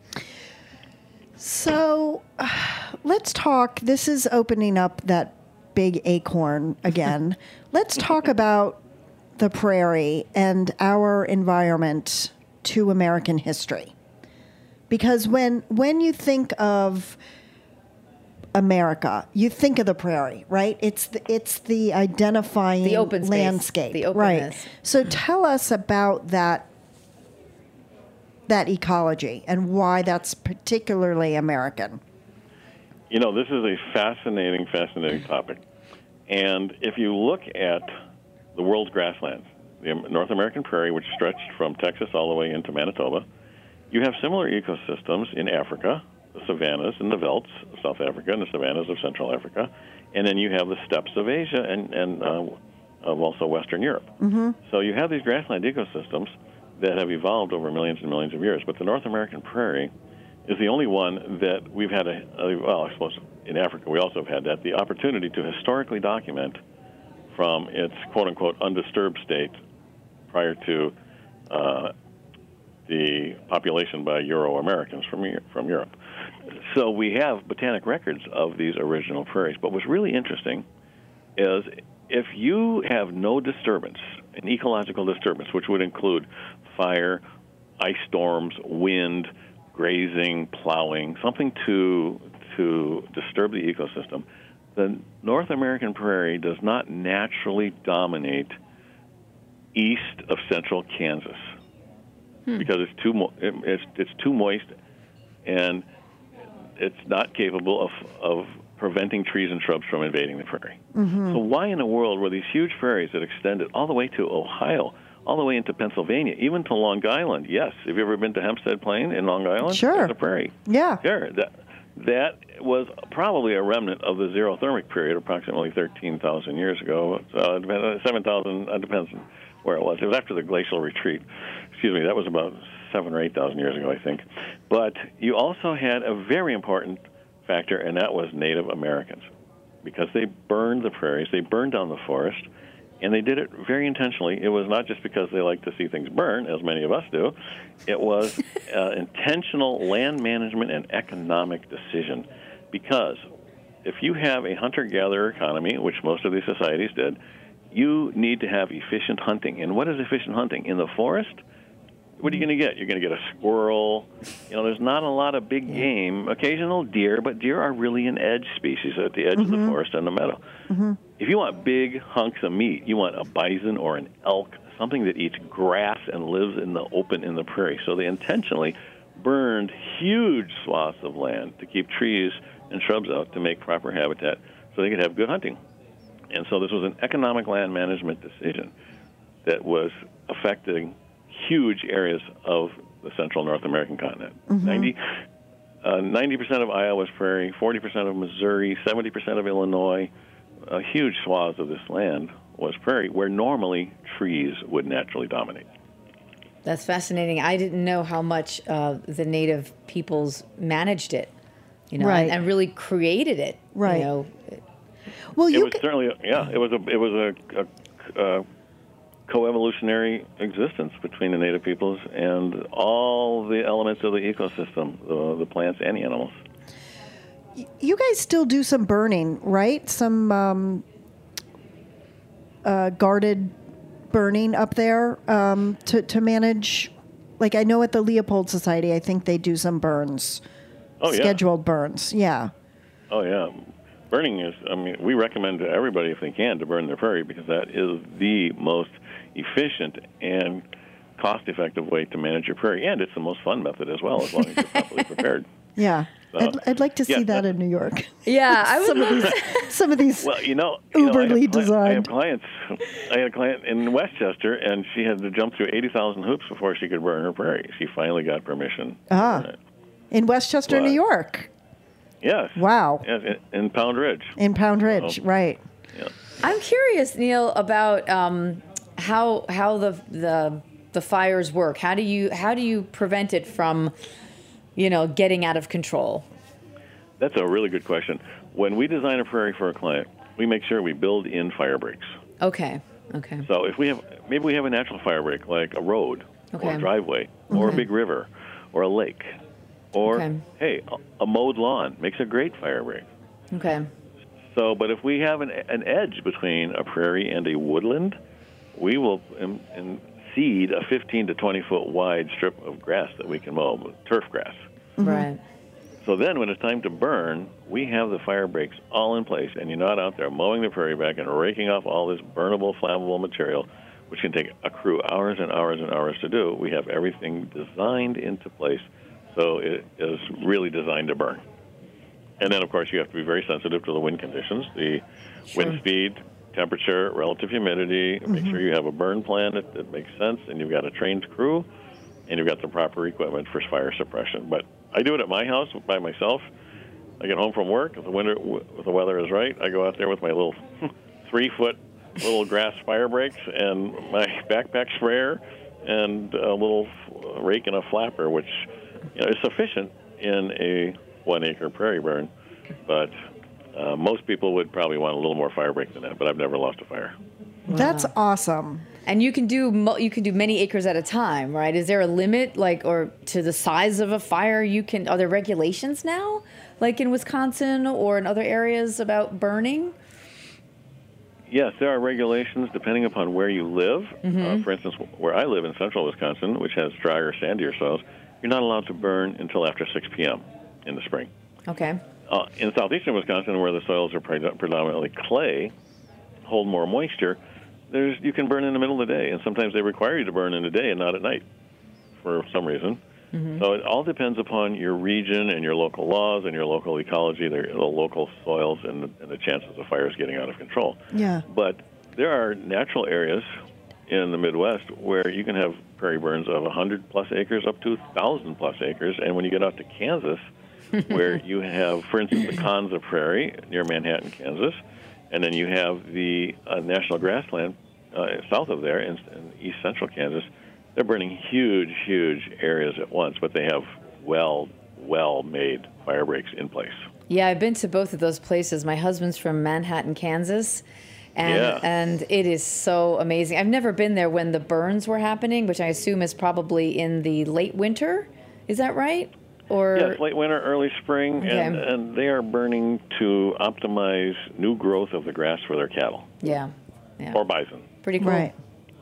[SPEAKER 3] So uh, let's talk. This is opening up that big acorn again. Let's talk about the prairie and our environment to American history. Because when when you think of America, you think of the prairie, right? It's the, it's the identifying
[SPEAKER 4] the open space,
[SPEAKER 3] landscape,
[SPEAKER 4] the openness.
[SPEAKER 3] Right? So tell us about that that ecology and why that's particularly American.
[SPEAKER 5] You know, this is a fascinating, fascinating topic. And if you look at the world's grasslands, the North American prairie, which stretched from Texas all the way into Manitoba, you have similar ecosystems in Africa, the savannas and the veldts of South Africa and the savannas of Central Africa, and then you have the steppes of Asia and, and uh, of also Western Europe.
[SPEAKER 3] Mm-hmm.
[SPEAKER 5] So you have these grassland ecosystems that have evolved over millions and millions of years. But the North American prairie is the only one that we've had a, a well, I suppose in Africa we also have had that, the opportunity to historically document from its quote-unquote undisturbed state prior to uh, the population by Euro-Americans from, from Europe. So we have botanic records of these original prairies. But what's really interesting is if you have no disturbance, an ecological disturbance, which would include fire, ice storms, wind, grazing, plowing, something to to disturb the ecosystem, the North American prairie does not naturally dominate east of central Kansas hmm. because it's too mo- it, it's it's too moist and it's not capable of of preventing trees and shrubs from invading the prairie. Mm-hmm. So why in the world were these huge prairies that extended all the way to Ohio, all the way into Pennsylvania, even to Long Island? Yes. Have you ever been to Hempstead Plain in Long Island?
[SPEAKER 3] Sure.
[SPEAKER 5] There's a prairie.
[SPEAKER 3] Yeah.
[SPEAKER 5] Sure. That, that was probably a remnant of the xerothermic period, approximately thirteen thousand years ago. So seven thousand, it depends where it was. It was after the glacial retreat. Excuse me, that was about seven or eight thousand years ago, I think. But you also had a very important factor, and that was Native Americans, because they burned the prairies, they burned down the forest, and they did it very intentionally. It was not just because they like to see things burn, as many of us do. It was uh, intentional land management and economic decision, because if you have a hunter-gatherer economy, which most of these societies did, you need to have efficient hunting. And what is efficient hunting? In the forest, what are you going to get? You're going to get a squirrel. You know, there's not a lot of big game, occasional deer, but deer are really an edge species at the edge mm-hmm. of the forest and the meadow. Mm-hmm. If you want big hunks of meat, you want a bison or an elk, something that eats grass and lives in the open in the prairie. So they intentionally burned huge swaths of land to keep trees and shrubs out to make proper habitat so they could have good hunting. And so this was an economic land management decision that was affecting huge areas of the central North American continent. Mm-hmm. ninety, uh, ninety percent of Iowa's prairie, forty percent of Missouri, seventy percent of Illinois, a huge swath of this land was prairie where normally trees would naturally dominate.
[SPEAKER 4] That's fascinating. I didn't know how much uh, the native peoples managed it, you know,
[SPEAKER 3] right.
[SPEAKER 4] and, and really created it.
[SPEAKER 3] Right.
[SPEAKER 4] You know.
[SPEAKER 3] Well, you
[SPEAKER 5] it was
[SPEAKER 3] could...
[SPEAKER 5] certainly, yeah, it was a, it was a, a, a coevolutionary existence between the native peoples and all the elements of the ecosystem, the, the plants and the animals.
[SPEAKER 3] You guys still do some burning, right? Some um, uh, guarded burning up there um, to, to manage. Like I know at the Leopold Society, I think they do some burns,
[SPEAKER 5] oh,
[SPEAKER 3] scheduled
[SPEAKER 5] yeah.
[SPEAKER 3] burns. Yeah.
[SPEAKER 5] Oh, yeah. Burning is, I mean, we recommend to everybody if they can to burn their prairie because that is the most efficient and cost-effective way to manage your prairie. And it's the most fun method as well, as long as you're properly prepared.
[SPEAKER 3] Yeah.
[SPEAKER 5] So,
[SPEAKER 3] I'd, I'd like to see
[SPEAKER 5] yeah,
[SPEAKER 3] that in New York.
[SPEAKER 4] Yeah, I would
[SPEAKER 3] some of these, some of these
[SPEAKER 5] well, you know, you know,
[SPEAKER 3] uberly
[SPEAKER 5] I have,
[SPEAKER 3] designed.
[SPEAKER 5] I have clients. I had a client in Westchester, and she had to jump through eighty thousand hoops before she could burn her prairie. She finally got permission.
[SPEAKER 3] Ah,
[SPEAKER 5] to burn it.
[SPEAKER 3] In Westchester,
[SPEAKER 5] but,
[SPEAKER 3] New York.
[SPEAKER 5] Yes.
[SPEAKER 3] Wow.
[SPEAKER 5] Yes, in, in Pound Ridge.
[SPEAKER 3] In Pound Ridge,
[SPEAKER 5] so,
[SPEAKER 3] right.
[SPEAKER 5] Yeah.
[SPEAKER 4] I'm curious, Neil, about um, how how the the the fires work. How do you how do you prevent it from, you know, getting out of control?
[SPEAKER 5] That's a really good question. When we design a prairie for a client, we make sure we build in fire breaks.
[SPEAKER 4] Okay. Okay.
[SPEAKER 5] So if we have, maybe we have a natural fire break like a road
[SPEAKER 4] okay.
[SPEAKER 5] or a driveway or
[SPEAKER 4] okay.
[SPEAKER 5] a big river or a lake or,
[SPEAKER 4] okay.
[SPEAKER 5] hey, a, a mowed lawn makes a great fire break.
[SPEAKER 4] Okay.
[SPEAKER 5] So, but if we have an, an edge between a prairie and a woodland, we will in, in seed a fifteen to twenty foot wide strip of grass that we can mow, turf grass.
[SPEAKER 4] Mm-hmm. Right.
[SPEAKER 5] So then when it's time to burn, we have the fire breaks all in place, and you're not out there mowing the prairie back and raking off all this burnable, flammable material, which can take a crew hours and hours and hours to do. We have everything designed into place, so it is really designed to burn. And then, of course, you have to be very sensitive to the wind conditions, the
[SPEAKER 4] sure.
[SPEAKER 5] wind speed, temperature, relative humidity. Mm-hmm. Make sure you have a burn plan that, that makes sense, and you've got a trained crew, and you've got the proper equipment for fire suppression. But I do it at my house by myself. I get home from work. If the winter, if the weather is right, I go out there with my little three-foot little grass fire breaks and my backpack sprayer and a little rake and a flapper, which you know, is sufficient in a one-acre prairie burn. But uh, most people would probably want a little more fire break than that. But I've never lost a fire.
[SPEAKER 3] Wow. That's awesome.
[SPEAKER 4] And you can do you can do many acres at a time, right? Is there a limit, like, or to the size of a fire? You can. Are there regulations now, like in Wisconsin or in other areas, about burning?
[SPEAKER 5] Yes, there are regulations depending upon where you live. Mm-hmm. Uh, for instance, where I live in central Wisconsin, which has drier, sandier soils, you're not allowed to burn until after six p.m. in the spring.
[SPEAKER 4] Okay.
[SPEAKER 5] Uh, in southeastern Wisconsin, where the soils are predominantly clay, hold more moisture, there's you can burn in the middle of the day, and sometimes they require you to burn in the day and not at night for some reason. Mm-hmm. So it all depends upon your region and your local laws and your local ecology, the, the local soils, and the, and the chances of fires getting out of control.
[SPEAKER 3] Yeah.
[SPEAKER 5] But there are natural areas in the Midwest where you can have prairie burns of one hundred plus acres up to one thousand plus acres, and when you get out to Kansas, where you have, for instance, the Konza Prairie near Manhattan, Kansas, and then you have the uh, National Grassland uh, south of there in, in east central Kansas. They're burning huge, huge areas at once, but they have well, well-made fire breaks in place.
[SPEAKER 4] Yeah, I've been to both of those places. My husband's from Manhattan, Kansas, and
[SPEAKER 5] yeah.
[SPEAKER 4] and it is so amazing. I've never been there when the burns were happening, which I assume is probably in the late winter. Is that right? Or
[SPEAKER 5] yes, late winter, early spring,
[SPEAKER 4] okay.
[SPEAKER 5] and, and they are burning to optimize new growth of the grass for their cattle.
[SPEAKER 4] Yeah, yeah.
[SPEAKER 5] Or bison.
[SPEAKER 4] Pretty cool.
[SPEAKER 3] Right.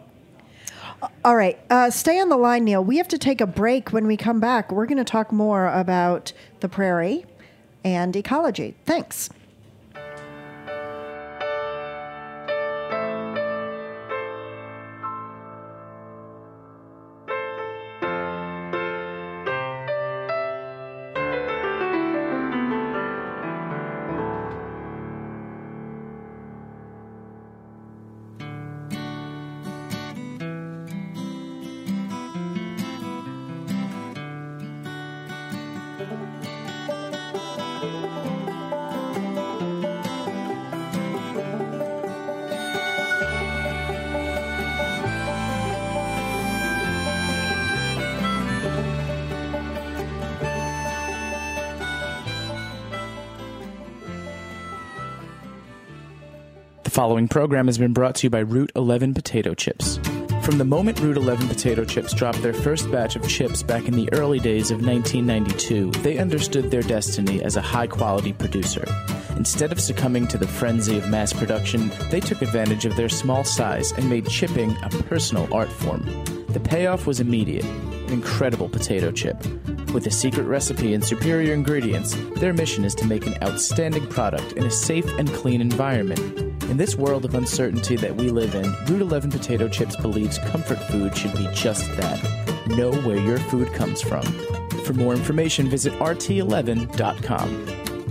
[SPEAKER 3] All right. Uh, stay on the line, Neil. We have to take a break. When we come back, we're going to talk more about the prairie and ecology. Thanks.
[SPEAKER 1] The following program has been brought to you by Route eleven Potato Chips. From the moment Route eleven Potato Chips dropped their first batch of chips back in the early days of nineteen ninety-two, they understood their destiny as a high-quality producer. Instead of succumbing to the frenzy of mass production, they took advantage of their small size and made chipping a personal art form. The payoff was immediate, an incredible potato chip. With a secret recipe and superior ingredients, their mission is to make an outstanding product in a safe and clean environment. In this world of uncertainty that we live in, Route eleven Potato Chips believes comfort food should be just that. Know where your food comes from. For more information, visit R T eleven dot com.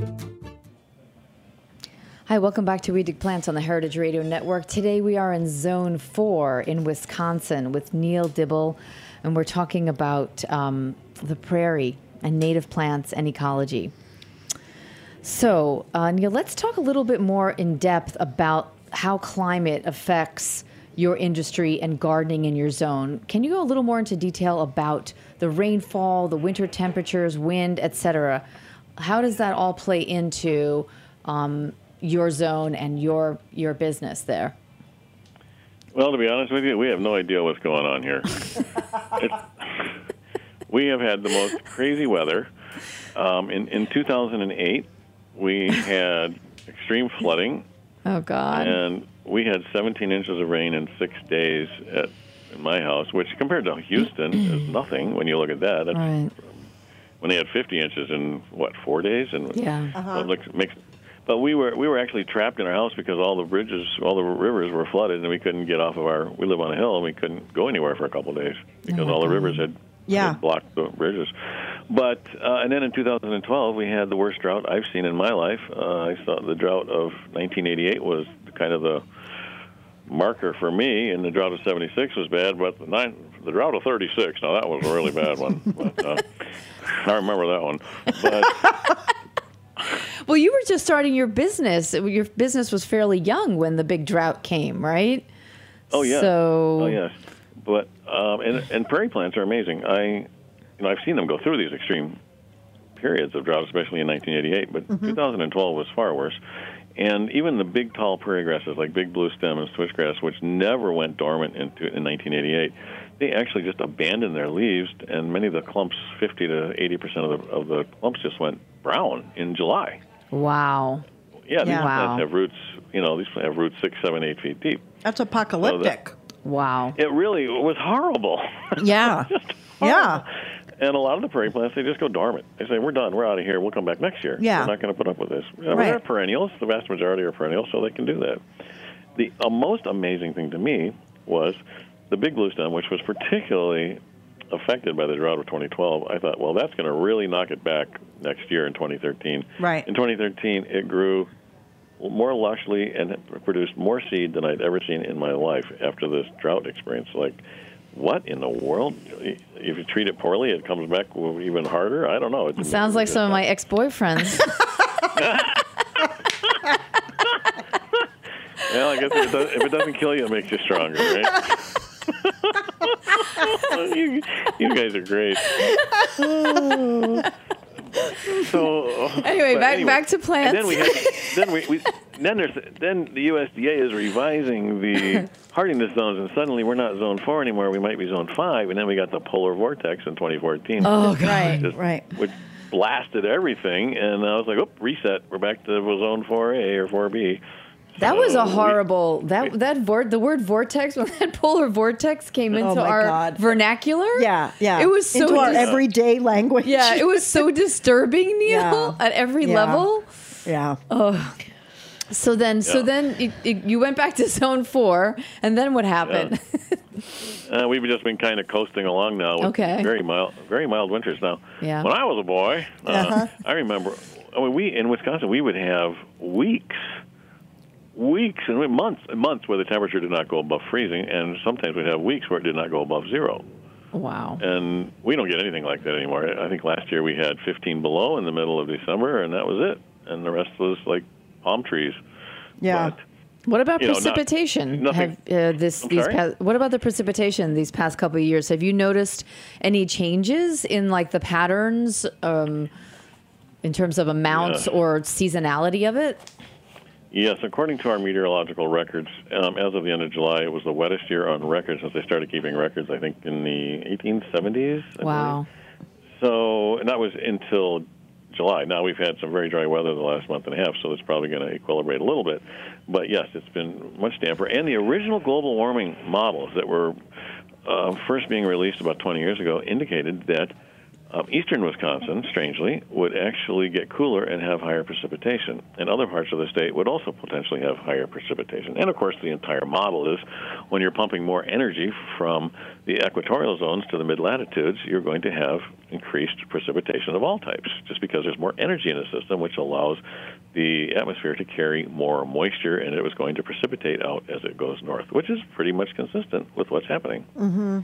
[SPEAKER 4] Hi, welcome back to We Dig Plants on the Heritage Radio Network. Today we are in Zone four in Wisconsin with Neil Dibble, and we're talking about um, the prairie and native plants and ecology. So, uh, Neil, let's talk a little bit more in depth about how climate affects your industry and gardening in your zone. Can you go a little more into detail about the rainfall, the winter temperatures, wind, et cetera? How does that all play into um, your zone and your your business there?
[SPEAKER 5] Well, to be honest with you, we have no idea what's going on here. it's, we have had the most crazy weather. Um, in, in two thousand eight, we had extreme flooding.
[SPEAKER 4] Oh, God.
[SPEAKER 5] And we had seventeen inches of rain in six days at in my house, which compared to Houston is nothing when you look at that. That's,
[SPEAKER 4] right.
[SPEAKER 5] When they had fifty inches in, what, four days? And
[SPEAKER 4] yeah.
[SPEAKER 5] Uh-huh. So it makes, but we were we were actually trapped in our house because all the bridges, all the rivers were flooded, and we couldn't get off of our, we live on a hill, and we couldn't go anywhere for a couple of days because oh all the rivers had,
[SPEAKER 3] yeah.
[SPEAKER 5] had blocked the bridges. But, uh, and then in two thousand twelve, we had the worst drought I've seen in my life. Uh, I saw the drought of nineteen eighty-eight was kind of the marker for me, and the drought of seventy-six was bad, but the, nine, the drought of thirty-six, now that was a really bad one. But, uh, I remember that one. But
[SPEAKER 4] Well, you were just starting your business. Your business was fairly young when the big drought came, right?
[SPEAKER 5] Oh yeah.
[SPEAKER 4] So.
[SPEAKER 5] Oh yes. But um, and and prairie plants are amazing. I, you know, I've seen them go through these extreme periods of drought, especially in nineteen eighty-eight. But mm-hmm. two thousand twelve was far worse. And even the big, tall prairie grasses like big blue stem and switchgrass, which never went dormant into, in nineteen eighty-eight, they actually just abandoned their leaves, and many of the clumps, fifty to eighty percent of the of the clumps, just went brown in July.
[SPEAKER 4] Wow.
[SPEAKER 5] Yeah, these
[SPEAKER 4] yeah.
[SPEAKER 5] plants
[SPEAKER 4] wow.
[SPEAKER 5] have roots. You know, these plants have roots six, seven, eight feet deep.
[SPEAKER 3] That's apocalyptic.
[SPEAKER 5] So that,
[SPEAKER 4] wow.
[SPEAKER 5] It really was horrible.
[SPEAKER 3] Yeah.
[SPEAKER 5] Just horrible.
[SPEAKER 3] Yeah.
[SPEAKER 5] And a lot of the prairie plants, they just go dormant. They say, we're done. We're out of here. We'll come back next year.
[SPEAKER 3] Yeah.
[SPEAKER 5] We're not going to put up with this. You know,
[SPEAKER 3] Right.
[SPEAKER 5] They're perennials. The vast majority are perennials, so they can do that. The uh, most amazing thing to me was the big blue stem, which was particularly affected by the drought of twenty twelve. I thought, well, that's going to really knock it back next year in twenty thirteen.
[SPEAKER 3] Right.
[SPEAKER 5] In twenty thirteen, it grew more lushly and produced more seed than I'd ever seen in my life after this drought experience. Like, what in the world? If you treat it poorly, it comes back even harder? I don't know.
[SPEAKER 4] It sounds like some of my ex-boyfriends.
[SPEAKER 5] Well, I guess if it, does, if it doesn't kill you, it makes you stronger, right? you, you guys are great. So
[SPEAKER 4] anyway, back
[SPEAKER 5] anyway,
[SPEAKER 4] back to plants.
[SPEAKER 5] And then we had, then we, we then there's then the U S D A is revising the hardiness zones, and suddenly we're not zone four anymore. We might be zone five, and then we got the polar vortex in twenty fourteen.
[SPEAKER 4] Oh, God.
[SPEAKER 3] Right,
[SPEAKER 5] Just,
[SPEAKER 3] right.
[SPEAKER 5] Which blasted everything, and I was like, "Oh, reset. We're back to zone four A or four B."
[SPEAKER 4] That was
[SPEAKER 5] So
[SPEAKER 4] a horrible
[SPEAKER 5] we,
[SPEAKER 4] that
[SPEAKER 5] we,
[SPEAKER 4] that vor- the word vortex, when that polar vortex came into
[SPEAKER 3] Oh, my
[SPEAKER 4] our
[SPEAKER 3] God.
[SPEAKER 4] vernacular.
[SPEAKER 3] Yeah, yeah.
[SPEAKER 4] It was so
[SPEAKER 3] into our
[SPEAKER 4] dis-
[SPEAKER 3] everyday language.
[SPEAKER 4] Yeah, it was so disturbing, Neil,
[SPEAKER 3] Yeah.
[SPEAKER 4] at every
[SPEAKER 3] Yeah.
[SPEAKER 4] level.
[SPEAKER 3] Yeah.
[SPEAKER 4] Oh. So then, so
[SPEAKER 5] Yeah.
[SPEAKER 4] then it, it, you went back to zone four, and then what happened?
[SPEAKER 5] Uh, we've just been kind of coasting along now with
[SPEAKER 4] Okay.
[SPEAKER 5] very mild, very mild winters now.
[SPEAKER 4] Yeah.
[SPEAKER 5] When I was a boy, uh,
[SPEAKER 3] Uh-huh.
[SPEAKER 5] I remember. I mean, we in Wisconsin we would have weeks, weeks and months, months where the temperature did not go above freezing, and sometimes we'd have weeks where it did not go above zero.
[SPEAKER 4] Wow.
[SPEAKER 5] And we don't get anything like that anymore. I think last year we had fifteen below in the middle of December, and that was it. And the rest was like palm trees.
[SPEAKER 3] Yeah.
[SPEAKER 5] But,
[SPEAKER 4] What about
[SPEAKER 5] you know, not-
[SPEAKER 4] precipitation?
[SPEAKER 5] nothing-
[SPEAKER 4] Have, uh, this
[SPEAKER 5] I'm
[SPEAKER 4] these
[SPEAKER 5] sorry?
[SPEAKER 4] past, what about the precipitation these past couple of years? Have you noticed any changes in like the patterns um, in terms of amounts
[SPEAKER 5] Yeah.
[SPEAKER 4] or seasonality of it?
[SPEAKER 5] Yes, according to our meteorological records, um, as of the end of July, it was the wettest year on record since they started keeping records, I think, in the eighteen seventies. I
[SPEAKER 4] Wow.
[SPEAKER 5] believe. So, and that was until July. Now we've had some very dry weather the last month and a half, so it's probably going to equilibrate a little bit. But yes, it's been much damper. And the original global warming models that were uh, first being released about twenty years ago indicated that um, eastern Wisconsin, strangely, would actually get cooler and have higher precipitation. And other parts of the state would also potentially have higher precipitation. And, of course, the entire model is when you're pumping more energy from the equatorial zones to the mid-latitudes, you're going to have increased precipitation of all types, just because there's more energy in the system, which allows the atmosphere to carry more moisture, and it was going to precipitate out as it goes north, which is pretty much consistent with what's happening.
[SPEAKER 3] Mm-hmm.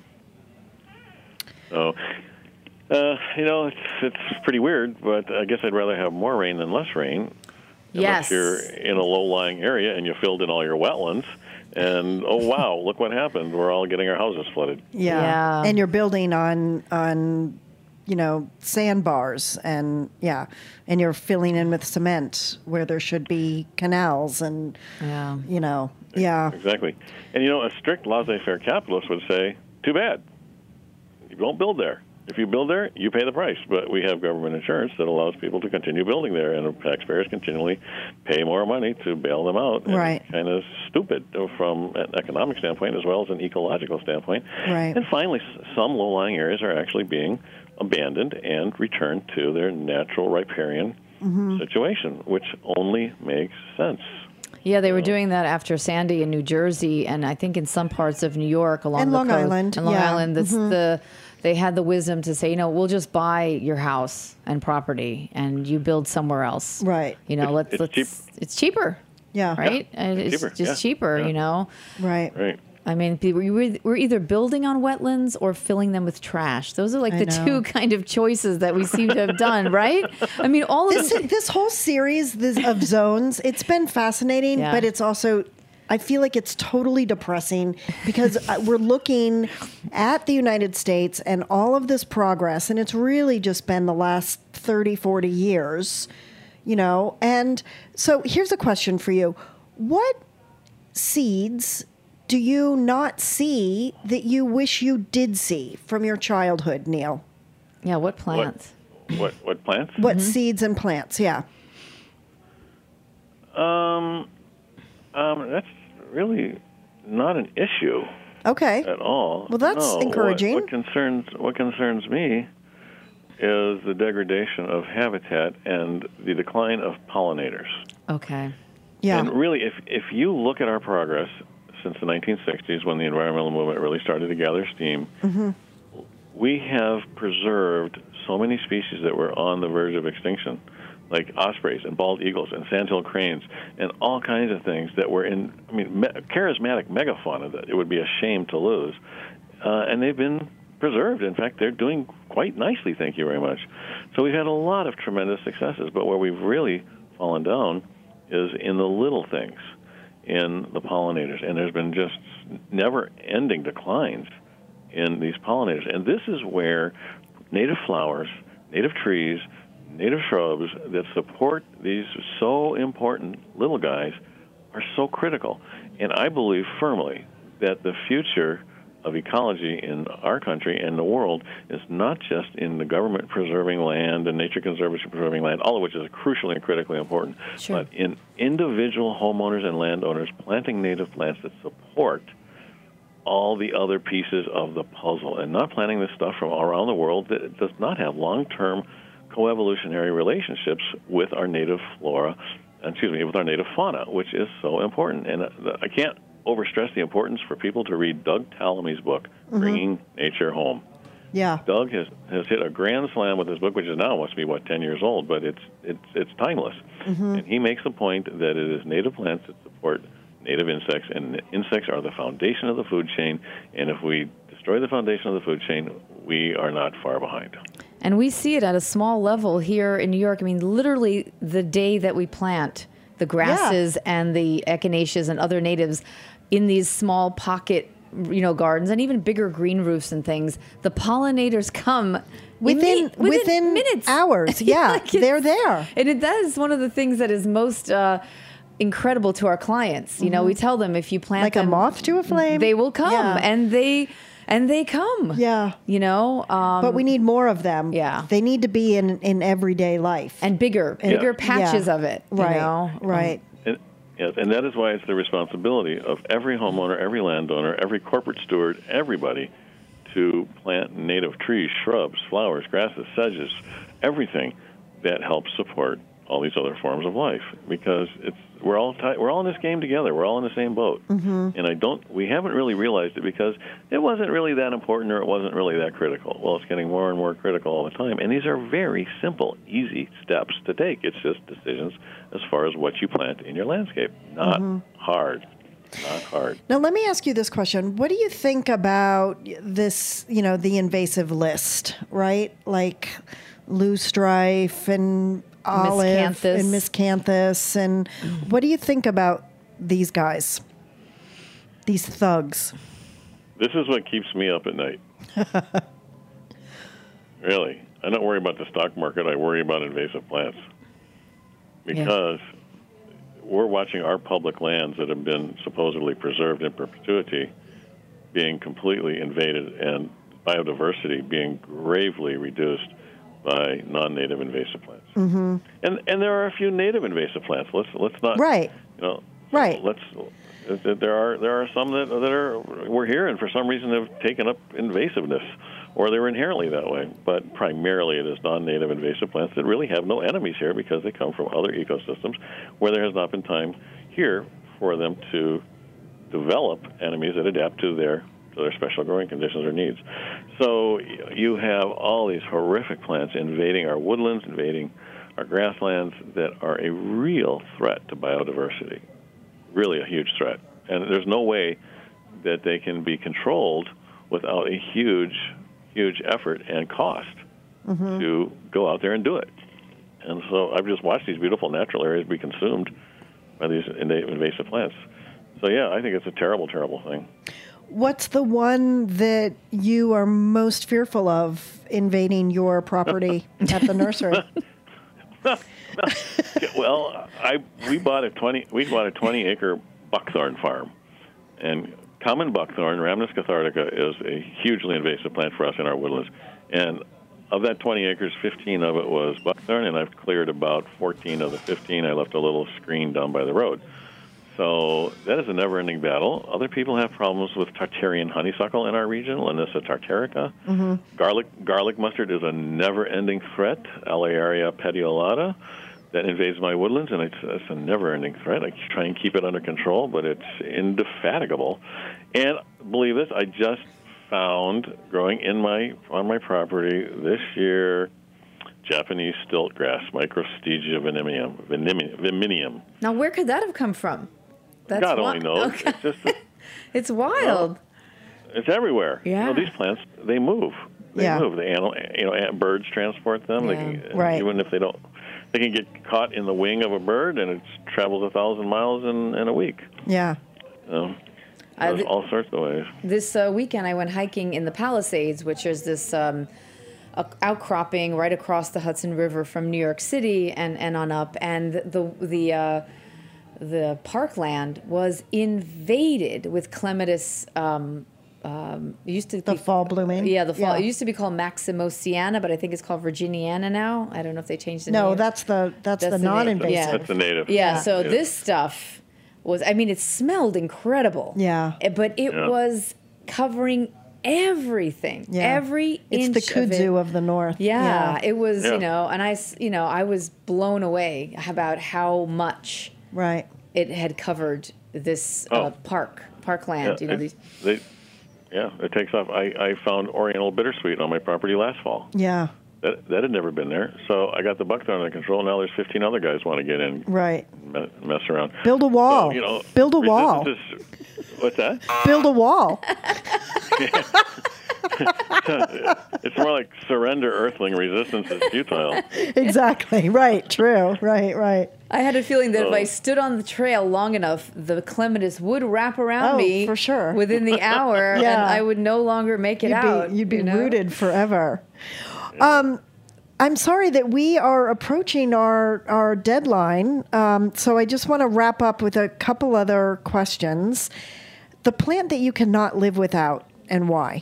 [SPEAKER 5] So... Uh, you know, it's it's pretty weird, but I guess I'd rather have more rain than less rain.
[SPEAKER 4] Yes.
[SPEAKER 5] Unless you're in a low-lying area and you filled in all your wetlands, and oh wow, look what happened! We're all getting our houses flooded.
[SPEAKER 3] Yeah.
[SPEAKER 4] Yeah.
[SPEAKER 3] And you're building on on you know sandbars, and yeah, and you're filling in with cement where there should be canals, and
[SPEAKER 4] Yeah.
[SPEAKER 3] you know, yeah.
[SPEAKER 5] Exactly. And you know, a strict laissez-faire capitalist would say, "Too bad, you don't build there. If you build there, you pay the price." But we have government insurance that allows people to continue building there, and the taxpayers continually pay more money to bail them out. And
[SPEAKER 3] Right.
[SPEAKER 5] it's kind of stupid from an economic standpoint as well as an ecological standpoint.
[SPEAKER 3] Right.
[SPEAKER 5] And finally, s- some low-lying areas are actually being abandoned and returned to their natural riparian
[SPEAKER 3] Mm-hmm.
[SPEAKER 5] situation, which only makes sense.
[SPEAKER 4] Yeah, they were doing that after Sandy in New Jersey, and I think in some parts of New York along
[SPEAKER 3] And
[SPEAKER 4] the
[SPEAKER 3] Long
[SPEAKER 4] coast.
[SPEAKER 3] Island,
[SPEAKER 4] and Long
[SPEAKER 3] yeah.
[SPEAKER 4] Island. That's
[SPEAKER 3] Mhm.
[SPEAKER 4] the they had the wisdom to say, you know, we'll just buy your house and property, and you build somewhere else.
[SPEAKER 3] Right.
[SPEAKER 4] You know,
[SPEAKER 5] It's-
[SPEAKER 4] let's
[SPEAKER 5] it's
[SPEAKER 4] let's
[SPEAKER 5] cheap.
[SPEAKER 4] it's cheaper,
[SPEAKER 3] Yeah.
[SPEAKER 4] right? And
[SPEAKER 5] it's
[SPEAKER 4] it's
[SPEAKER 5] cheaper,
[SPEAKER 4] just
[SPEAKER 5] yeah,
[SPEAKER 4] cheaper.
[SPEAKER 5] yeah.
[SPEAKER 4] You know.
[SPEAKER 3] Right.
[SPEAKER 5] Right.
[SPEAKER 4] I mean, we're we're either building on wetlands or filling them with trash. Those are like
[SPEAKER 3] I
[SPEAKER 4] the
[SPEAKER 3] know.
[SPEAKER 4] two kind of choices that we seem to have done, right? I mean, all of
[SPEAKER 3] This
[SPEAKER 4] them.
[SPEAKER 3] this whole series this, of zones, it's been fascinating,
[SPEAKER 4] Yeah.
[SPEAKER 3] but it's also, I feel like it's totally depressing because uh, we're looking at the United States and all of this progress, and it's really just been the last thirty, forty years, you know. And so here's a question for you. What seeds do you not see that you wish you did see from your childhood, Neil?
[SPEAKER 4] Yeah, what plants?
[SPEAKER 5] What, what, what plants?
[SPEAKER 3] What seeds and plants? Yeah.
[SPEAKER 5] Um, um, that's really not an issue
[SPEAKER 3] Okay.
[SPEAKER 5] at all.
[SPEAKER 3] Well, that's
[SPEAKER 5] No,
[SPEAKER 3] encouraging.
[SPEAKER 5] What, what concerns what concerns me is the degradation of habitat and the decline of pollinators.
[SPEAKER 4] Okay.
[SPEAKER 3] Yeah.
[SPEAKER 5] And really, if if you look at our progress since the nineteen sixties, when the environmental movement really started to gather steam,
[SPEAKER 3] Mm-hmm.
[SPEAKER 5] we have preserved so many species that were on the verge of extinction, like ospreys and bald eagles and sandhill cranes and all kinds of things that were in, I mean, me- charismatic megafauna that it would be a shame to lose. Uh, and they've been preserved. In fact, they're doing quite nicely, thank you very much. So we've had a lot of tremendous successes, but where we've really fallen down is in the little things, in the pollinators. And there's been just never-ending declines in these pollinators. And this is where native flowers, native trees, native shrubs that support these so important little guys are so critical. And I believe firmly that the future of ecology in our country and the world is not just in the government preserving land and nature conservancy preserving land, all of which is crucially and critically important,
[SPEAKER 4] Sure.
[SPEAKER 5] but in individual homeowners and landowners planting native plants that support all the other pieces of the puzzle and not planting this stuff from around the world that does not have long-term coevolutionary relationships with our native flora, excuse me, with our native fauna, which is so important. And uh, I can't overstress the importance for people to read Doug Tallamy's book, Bringing Nature Home.
[SPEAKER 3] Yeah.
[SPEAKER 5] Doug has, has hit a grand slam with his book, which is now must be, what, ten years old, but it's it's it's timeless. And he makes the point that it is native plants that support native insects, and insects are the foundation of the food chain, and if we destroy the foundation of the food chain, we are not far behind.
[SPEAKER 4] And we see it at a small level here in New York. I mean, literally the day that we plant the grasses and the echinaceas and other natives in these small pocket, you know, gardens and even bigger green roofs and things, the pollinators come
[SPEAKER 3] Within,
[SPEAKER 4] imme- within,
[SPEAKER 3] within
[SPEAKER 4] minutes,
[SPEAKER 3] hours. Yeah,
[SPEAKER 4] Like it's-
[SPEAKER 3] they're there.
[SPEAKER 4] And it, that is one of the things that is most uh, incredible to our clients. You know, we tell them if you plant
[SPEAKER 3] Like a
[SPEAKER 4] them,
[SPEAKER 3] moth to a flame.
[SPEAKER 4] they will come,
[SPEAKER 3] Yeah.
[SPEAKER 4] and they and they come.
[SPEAKER 3] Yeah.
[SPEAKER 4] You know, um,
[SPEAKER 3] But we need more of them.
[SPEAKER 4] Yeah.
[SPEAKER 3] They need to be in, in everyday life.
[SPEAKER 4] and bigger, bigger patches
[SPEAKER 3] Yeah.
[SPEAKER 4] of it. You
[SPEAKER 3] Right.
[SPEAKER 4] know?
[SPEAKER 3] Right.
[SPEAKER 5] And, yes, and that is why it's the responsibility of every homeowner, every landowner, every corporate steward, everybody, to plant native trees, shrubs, flowers, grasses, sedges, everything that helps support all these other forms of life. Because it's we're all ti- we're all in this game together. We're all in the same boat. Mm-hmm. And I don't we haven't really realized it because it wasn't really that important or it wasn't really that critical. Well, it's getting more and more critical all the time. And these are very simple, easy steps to take. It's just decisions as far as what you plant in your landscape. Not hard. Not hard.
[SPEAKER 3] Now, let me ask you this question. What do you think about this, you know, the invasive list, right? Like loosestrife and olive
[SPEAKER 4] Miscanthus.
[SPEAKER 3] and miscanthus. And what do you think about these guys, these thugs?
[SPEAKER 5] This is what keeps me up at night. Really. I don't worry about the stock market. I worry about invasive plants. Because we're watching our public lands that have been supposedly preserved in perpetuity being completely invaded and biodiversity being gravely reduced by non-native invasive plants. Mm-hmm. And and there are a few native invasive plants. Let's let's not
[SPEAKER 3] Right.
[SPEAKER 5] You know.
[SPEAKER 3] Right.
[SPEAKER 5] Let's. There are there are some that that are we're here and for some reason have taken up invasiveness, or they were inherently that way. But primarily it is non-native invasive plants that really have no enemies here because they come from other ecosystems where there has not been time here for them to develop enemies that adapt to their to their special growing conditions or needs. So you have all these horrific plants invading our woodlands, invading our grasslands that are a real threat to biodiversity. Really a huge threat. And there's no way that they can be controlled without a huge, huge effort and cost mm-hmm. to go out there and do it. And so I've just watched these beautiful natural areas be consumed by these invasive plants. So, yeah, I think it's a terrible, terrible thing.
[SPEAKER 3] What's the one that you are most fearful of invading your property at the nursery?
[SPEAKER 5] Well, I we bought a twenty we bought a twenty acre buckthorn farm, and common buckthorn, Rhamnus cathartica, is a hugely invasive plant for us in our woodlands. And of that twenty acres, fifteen of it was buckthorn, and I've cleared about fourteen of the fifteen. I left a little screen down by the road. So that is a never-ending battle. Other people have problems with Tartarian honeysuckle in our region, Lanissa tartarica. Mm-hmm. Garlic garlic mustard is a never-ending threat, Alaria petiolata, that invades my woodlands, and it's, it's a never-ending threat. I try and keep it under control, but it's indefatigable. And believe this, I just found growing in my on my property this year Japanese stilt grass, Microstegia venimium. venimium.
[SPEAKER 4] Now, where could that have come from? That's
[SPEAKER 5] God
[SPEAKER 4] wi-
[SPEAKER 5] only knows.
[SPEAKER 4] Okay.
[SPEAKER 5] It's just a,
[SPEAKER 4] it's wild.
[SPEAKER 5] Well, it's everywhere.
[SPEAKER 4] Yeah.
[SPEAKER 5] You know, these plants, they move. They
[SPEAKER 3] yeah.
[SPEAKER 5] move. The animal, you know, birds transport them.
[SPEAKER 4] Yeah.
[SPEAKER 5] They can,
[SPEAKER 3] right.
[SPEAKER 5] Even if they don't, they can get caught in the wing of a bird, and it travels a thousand miles in, in a week.
[SPEAKER 3] Yeah.
[SPEAKER 5] Um,
[SPEAKER 4] Uh,
[SPEAKER 5] there's
[SPEAKER 4] th-
[SPEAKER 5] all sorts of ways.
[SPEAKER 4] This uh, weekend, I went hiking in the Palisades, which is this um, a- outcropping right across the Hudson River from New York City and, and on up. And the the uh, the parkland was invaded with clematis. Um, um, it used to
[SPEAKER 3] The
[SPEAKER 4] be,
[SPEAKER 3] fall blooming?
[SPEAKER 4] Yeah, the fall.
[SPEAKER 3] Yeah.
[SPEAKER 4] It used to be called Maximosiana, but I think it's called Virginiana now. I don't know if they changed the name.
[SPEAKER 3] No, that's the that's,
[SPEAKER 4] That's
[SPEAKER 3] the
[SPEAKER 4] the na-
[SPEAKER 3] non-invasive.
[SPEAKER 4] yeah.
[SPEAKER 5] That's the native.
[SPEAKER 4] Yeah,
[SPEAKER 3] Yeah.
[SPEAKER 4] so
[SPEAKER 5] Native.
[SPEAKER 4] this stuff was, I mean, it smelled incredible.
[SPEAKER 3] Yeah.
[SPEAKER 4] Eh, But it
[SPEAKER 5] Yeah.
[SPEAKER 4] was covering everything,
[SPEAKER 3] Yeah.
[SPEAKER 4] every
[SPEAKER 3] It's
[SPEAKER 4] inch
[SPEAKER 3] the
[SPEAKER 4] of it.
[SPEAKER 3] kudzu of, the north.
[SPEAKER 4] Yeah, it was,
[SPEAKER 5] Yeah.
[SPEAKER 4] you know, and I, s- you know, I was blown away about how much
[SPEAKER 3] Right.
[SPEAKER 4] it had covered this uh,
[SPEAKER 5] Oh.
[SPEAKER 4] park, parkland. you know,
[SPEAKER 5] it,
[SPEAKER 4] these.
[SPEAKER 5] they, yeah, it takes off. I, I found Oriental bittersweet on my property last fall.
[SPEAKER 3] Yeah.
[SPEAKER 5] That that had never been there. So I got the buckthorn under control. Now there's fifteen other guys want to get in,
[SPEAKER 3] Right.
[SPEAKER 5] me- mess around.
[SPEAKER 3] Build a wall.
[SPEAKER 5] So, you know,
[SPEAKER 3] Build a wall.
[SPEAKER 5] resistance is- what's that?
[SPEAKER 3] Build a wall.
[SPEAKER 5] It's more like surrender, Earthling. Resistance is futile.
[SPEAKER 3] Exactly. Right. True. Right. Right.
[SPEAKER 4] I had a feeling that if
[SPEAKER 5] Oh.
[SPEAKER 4] I stood on the trail long enough, the clematis would wrap around
[SPEAKER 3] Oh,
[SPEAKER 4] me
[SPEAKER 3] for sure.
[SPEAKER 4] within the hour,
[SPEAKER 3] Yeah.
[SPEAKER 4] and I would no longer make it
[SPEAKER 3] You'd
[SPEAKER 4] out.
[SPEAKER 3] be you'd be
[SPEAKER 4] you know?
[SPEAKER 3] rooted forever. Um, I'm sorry that we are approaching our our deadline. Um, so I just want to wrap up with a couple other questions. The plant that you cannot live without, and why?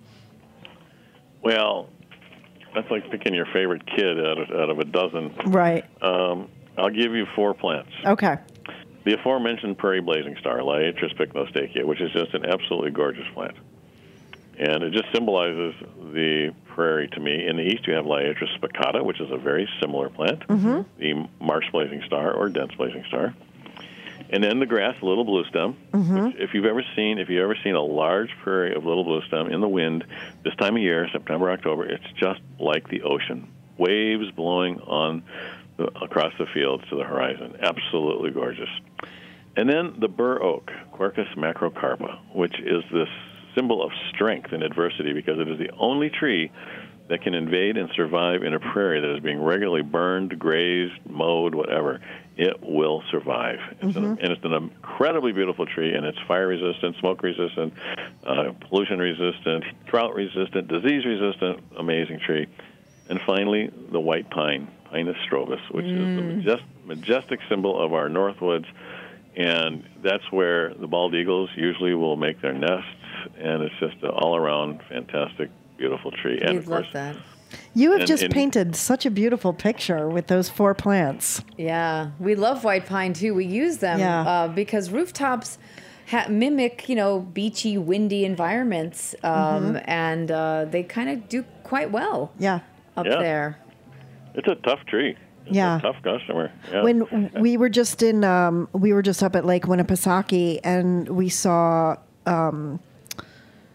[SPEAKER 5] Well, that's like picking your favorite kid out of, out of a dozen.
[SPEAKER 3] Right.
[SPEAKER 5] Um, I'll give you four plants.
[SPEAKER 3] Okay.
[SPEAKER 5] The aforementioned prairie blazing star, Liatris pycnostachya, which is just an absolutely gorgeous plant. And it just symbolizes the prairie to me. In the east, you have Liatris spicata, which is a very similar plant, mm-hmm. the marsh blazing star or dense blazing star. And then the grass, little bluestem, mm-hmm. which if you've ever seen, if you've ever seen a large prairie of little bluestem in the wind this time of year, September, October, it's just like the ocean. Waves blowing on the, across the fields to the horizon. Absolutely gorgeous. And then the bur oak, Quercus macrocarpa, which is this symbol of strength in adversity because it is the only tree that can invade and survive in a prairie that is being regularly burned, grazed, mowed, whatever. It will survive. It's mm-hmm. an, and it's an incredibly beautiful tree, and it's fire-resistant, smoke-resistant, uh, pollution-resistant, drought-resistant, disease-resistant, amazing tree. And finally, the white pine, Pinus strobus, which mm. is the majest, majestic symbol of our Northwoods. And that's where the bald eagles usually will make their nests, and it's just an all-around fantastic, beautiful tree. And
[SPEAKER 4] You'd
[SPEAKER 5] of course,
[SPEAKER 4] love that.
[SPEAKER 3] You have
[SPEAKER 5] And-
[SPEAKER 3] just
[SPEAKER 5] and-
[SPEAKER 3] painted such a beautiful picture with those four plants.
[SPEAKER 4] Yeah, we love white pine too. We use them
[SPEAKER 3] Yeah.
[SPEAKER 4] uh, because rooftops ha- mimic, you know, beachy, windy environments, um,
[SPEAKER 3] Mm-hmm.
[SPEAKER 4] and uh, they kind of do quite well
[SPEAKER 3] Yeah.
[SPEAKER 4] up
[SPEAKER 5] Yeah.
[SPEAKER 4] there.
[SPEAKER 5] it's a tough tree. It's
[SPEAKER 3] Yeah.
[SPEAKER 5] a tough customer. Yeah.
[SPEAKER 3] When we were just in, um, we were just up at Lake Winnipesaukee, and we saw um,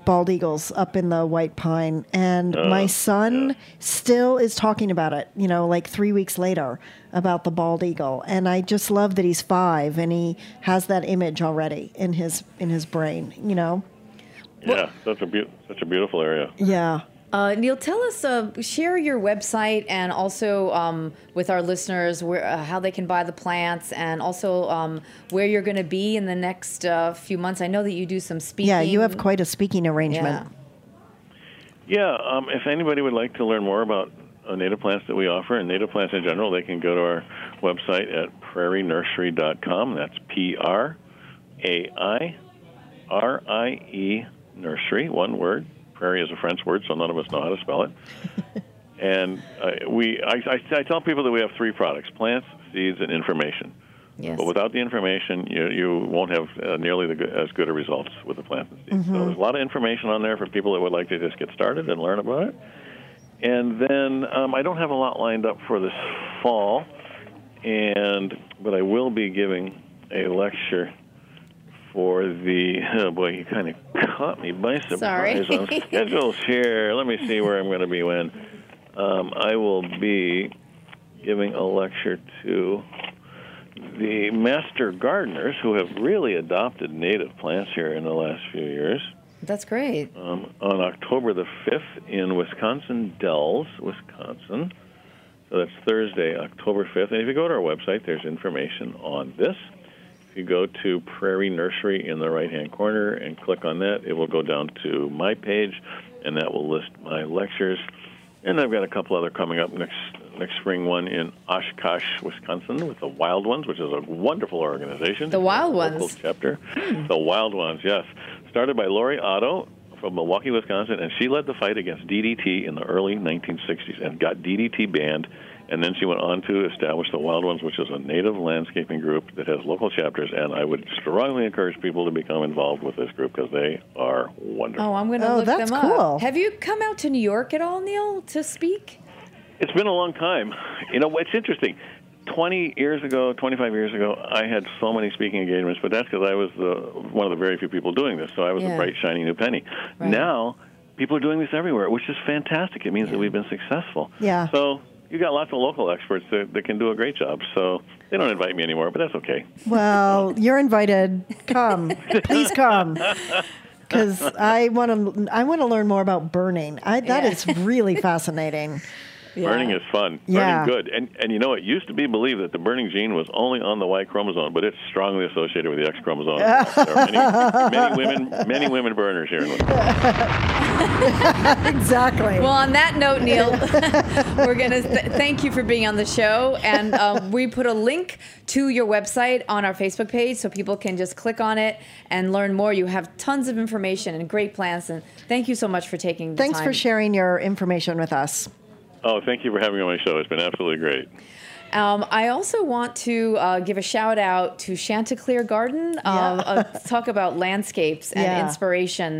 [SPEAKER 3] bald eagles up in the white pine, and
[SPEAKER 5] Oh,
[SPEAKER 3] my son
[SPEAKER 5] yeah.
[SPEAKER 3] still is talking about it, you know, like three weeks later, about the bald eagle. And I just love that he's five and he has that image already in his in his brain, you know?
[SPEAKER 5] Yeah, such a be- such a beautiful area.
[SPEAKER 3] Yeah.
[SPEAKER 4] Uh, Neil, tell us, uh, share your website and also um, with our listeners where uh, how they can buy the plants, and also um, where you're going to be in the next uh, few months. I know that you do some speaking.
[SPEAKER 3] Yeah, you have quite a speaking arrangement.
[SPEAKER 5] Yeah, um, if anybody would like to learn more about uh, native plants that we offer and native plants in general, they can go to our website at prairie nursery dot com. That's P R A I R I E nursery, one word. Prairie is a French word, so none of us know how to spell it. And uh, we, I, I, I tell people that we have three products: plants, seeds, and information.
[SPEAKER 4] Yes.
[SPEAKER 5] But without the information, you you won't have uh, nearly the good, as good a results with the plants and seeds.
[SPEAKER 3] Mm-hmm.
[SPEAKER 5] So there's a lot of information on there for people that would like to just get started and learn about it. And then um, I don't have a lot lined up for this fall, and but I will be giving a lecture for the, oh boy, you kind of caught me by surprise
[SPEAKER 4] Sorry.
[SPEAKER 5] on schedules here. Let me see where I'm going to be when. Um, I will be giving a lecture to the master gardeners who have really adopted native plants here in the last few years.
[SPEAKER 4] That's great.
[SPEAKER 5] Um, on October the fifth in Wisconsin Dells, Wisconsin. So that's Thursday, October fifth. And if you go to our website, there's information on this. If you go to Prairie Nursery in the right-hand corner and click on that, it will go down to my page, and that will list my lectures. And I've got a couple other coming up next next spring, one in Oshkosh, Wisconsin, with the Wild Ones, which is a wonderful organization.
[SPEAKER 4] The Wild
[SPEAKER 5] Local
[SPEAKER 4] Ones.
[SPEAKER 5] chapter. The Wild Ones, yes. Started by Lori Otto from Milwaukee, Wisconsin, and she led the fight against D D T in the early nineteen sixties and got D D T banned. And then she went on to establish the Wild Ones, which is a native landscaping group that has local chapters. And I would strongly encourage people to become involved with this group because they are wonderful.
[SPEAKER 4] Oh, I'm going to
[SPEAKER 3] Oh,
[SPEAKER 4] look
[SPEAKER 3] that's
[SPEAKER 4] them
[SPEAKER 3] cool.
[SPEAKER 4] up. Have you come out to New York at all, Neil, to speak?
[SPEAKER 5] It's been a long time. You know, it's interesting. twenty years ago, twenty-five years ago, I had so many speaking engagements, but that's because I was the one of the very few people doing this. So I was
[SPEAKER 4] Yeah.
[SPEAKER 5] a bright, shiny new penny.
[SPEAKER 4] Right.
[SPEAKER 5] Now, people are doing this everywhere, which is fantastic. It means that we've been successful.
[SPEAKER 3] Yeah.
[SPEAKER 5] So you got lots of local experts that, that can do a great job. So they don't invite me anymore, but that's okay.
[SPEAKER 3] Well, you're invited. Come. Please come. Because I want to I want to learn more about burning. I, that
[SPEAKER 4] Yeah.
[SPEAKER 3] is really fascinating.
[SPEAKER 5] Burning is fun.
[SPEAKER 3] Yeah.
[SPEAKER 5] Burning good. And and you know, it used to be believed that the burning gene was only on the Y chromosome, but it's strongly associated with the X chromosome. There are many, many women many women burners here in Wisconsin.
[SPEAKER 3] Exactly.
[SPEAKER 4] Well, on that note, Neil, we're going to th- thank you for being on the show. And um, we put a link to your website on our Facebook page so people can just click on it and learn more. You have tons of information and great plans. And thank you so much for taking the
[SPEAKER 3] Thanks
[SPEAKER 4] time.
[SPEAKER 3] for sharing your information with us.
[SPEAKER 5] Oh, thank you for having me on my show. It's been absolutely great.
[SPEAKER 4] Um, I also want to uh, give a shout out to Chanticleer Garden. Um, uh, talk about landscapes and
[SPEAKER 3] Yeah.
[SPEAKER 4] inspiration.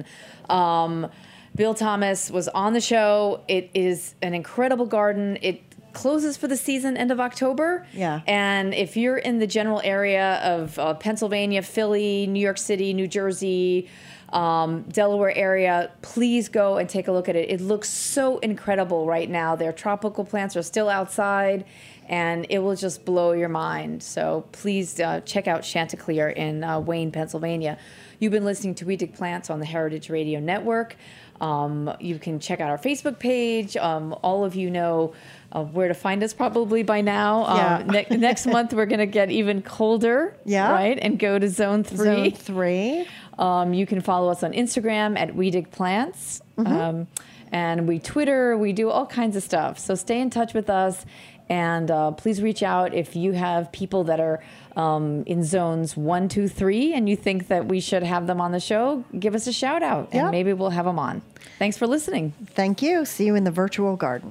[SPEAKER 4] Um, Bill Thomas was on the show. It is an incredible garden. It closes for the season end of October.
[SPEAKER 3] Yeah.
[SPEAKER 4] And if you're in the general area of uh, Pennsylvania, Philly, New York City, New Jersey, um, Delaware area, please go and take a look at it. It looks so incredible right now. Their tropical plants are still outside, and it will just blow your mind. So please uh, check out Chanticleer in uh, Wayne, Pennsylvania. You've been listening to We Dig Plants on the Heritage Radio Network. Um, you can check out our Facebook page. Um, all of you know uh, where to find us probably by now. Um,
[SPEAKER 3] Yeah.
[SPEAKER 4] ne- next month, we're going to get even colder,
[SPEAKER 3] Yeah.
[SPEAKER 4] right? And go to zone three.
[SPEAKER 3] Zone three.
[SPEAKER 4] Um, you can follow us on Instagram at We Dig Plants. Um, and we Twitter, we do all kinds of stuff. So stay in touch with us. And uh, please reach out if you have people that are um, in zones one, two, three, and you think that we should have them on the show. Give us a shout out, and
[SPEAKER 3] Yep.
[SPEAKER 4] maybe we'll have them on. Thanks for listening.
[SPEAKER 3] Thank you. See you in the virtual garden.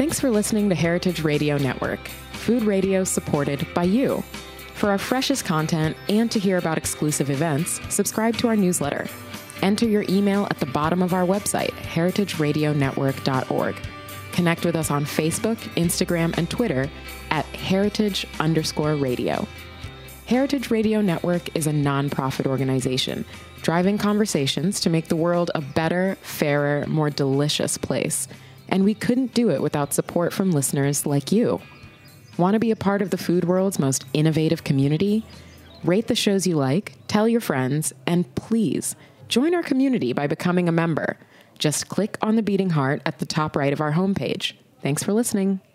[SPEAKER 2] Thanks for listening to Heritage Radio Network, food radio supported by you. For our freshest content and to hear about exclusive events, subscribe to our newsletter. Enter your email at the bottom of our website, heritage radio network dot org. Connect with us on Facebook, Instagram, and Twitter at heritage underscore radio. Heritage Radio Network is a nonprofit organization driving conversations to make the world a better, fairer, more delicious place. And we couldn't do it without support from listeners like you. Want to be a part of the food world's most innovative community? Rate the shows you like, tell your friends, and please join our community by becoming a member. Just click on the beating heart at the top right of our homepage. Thanks for listening.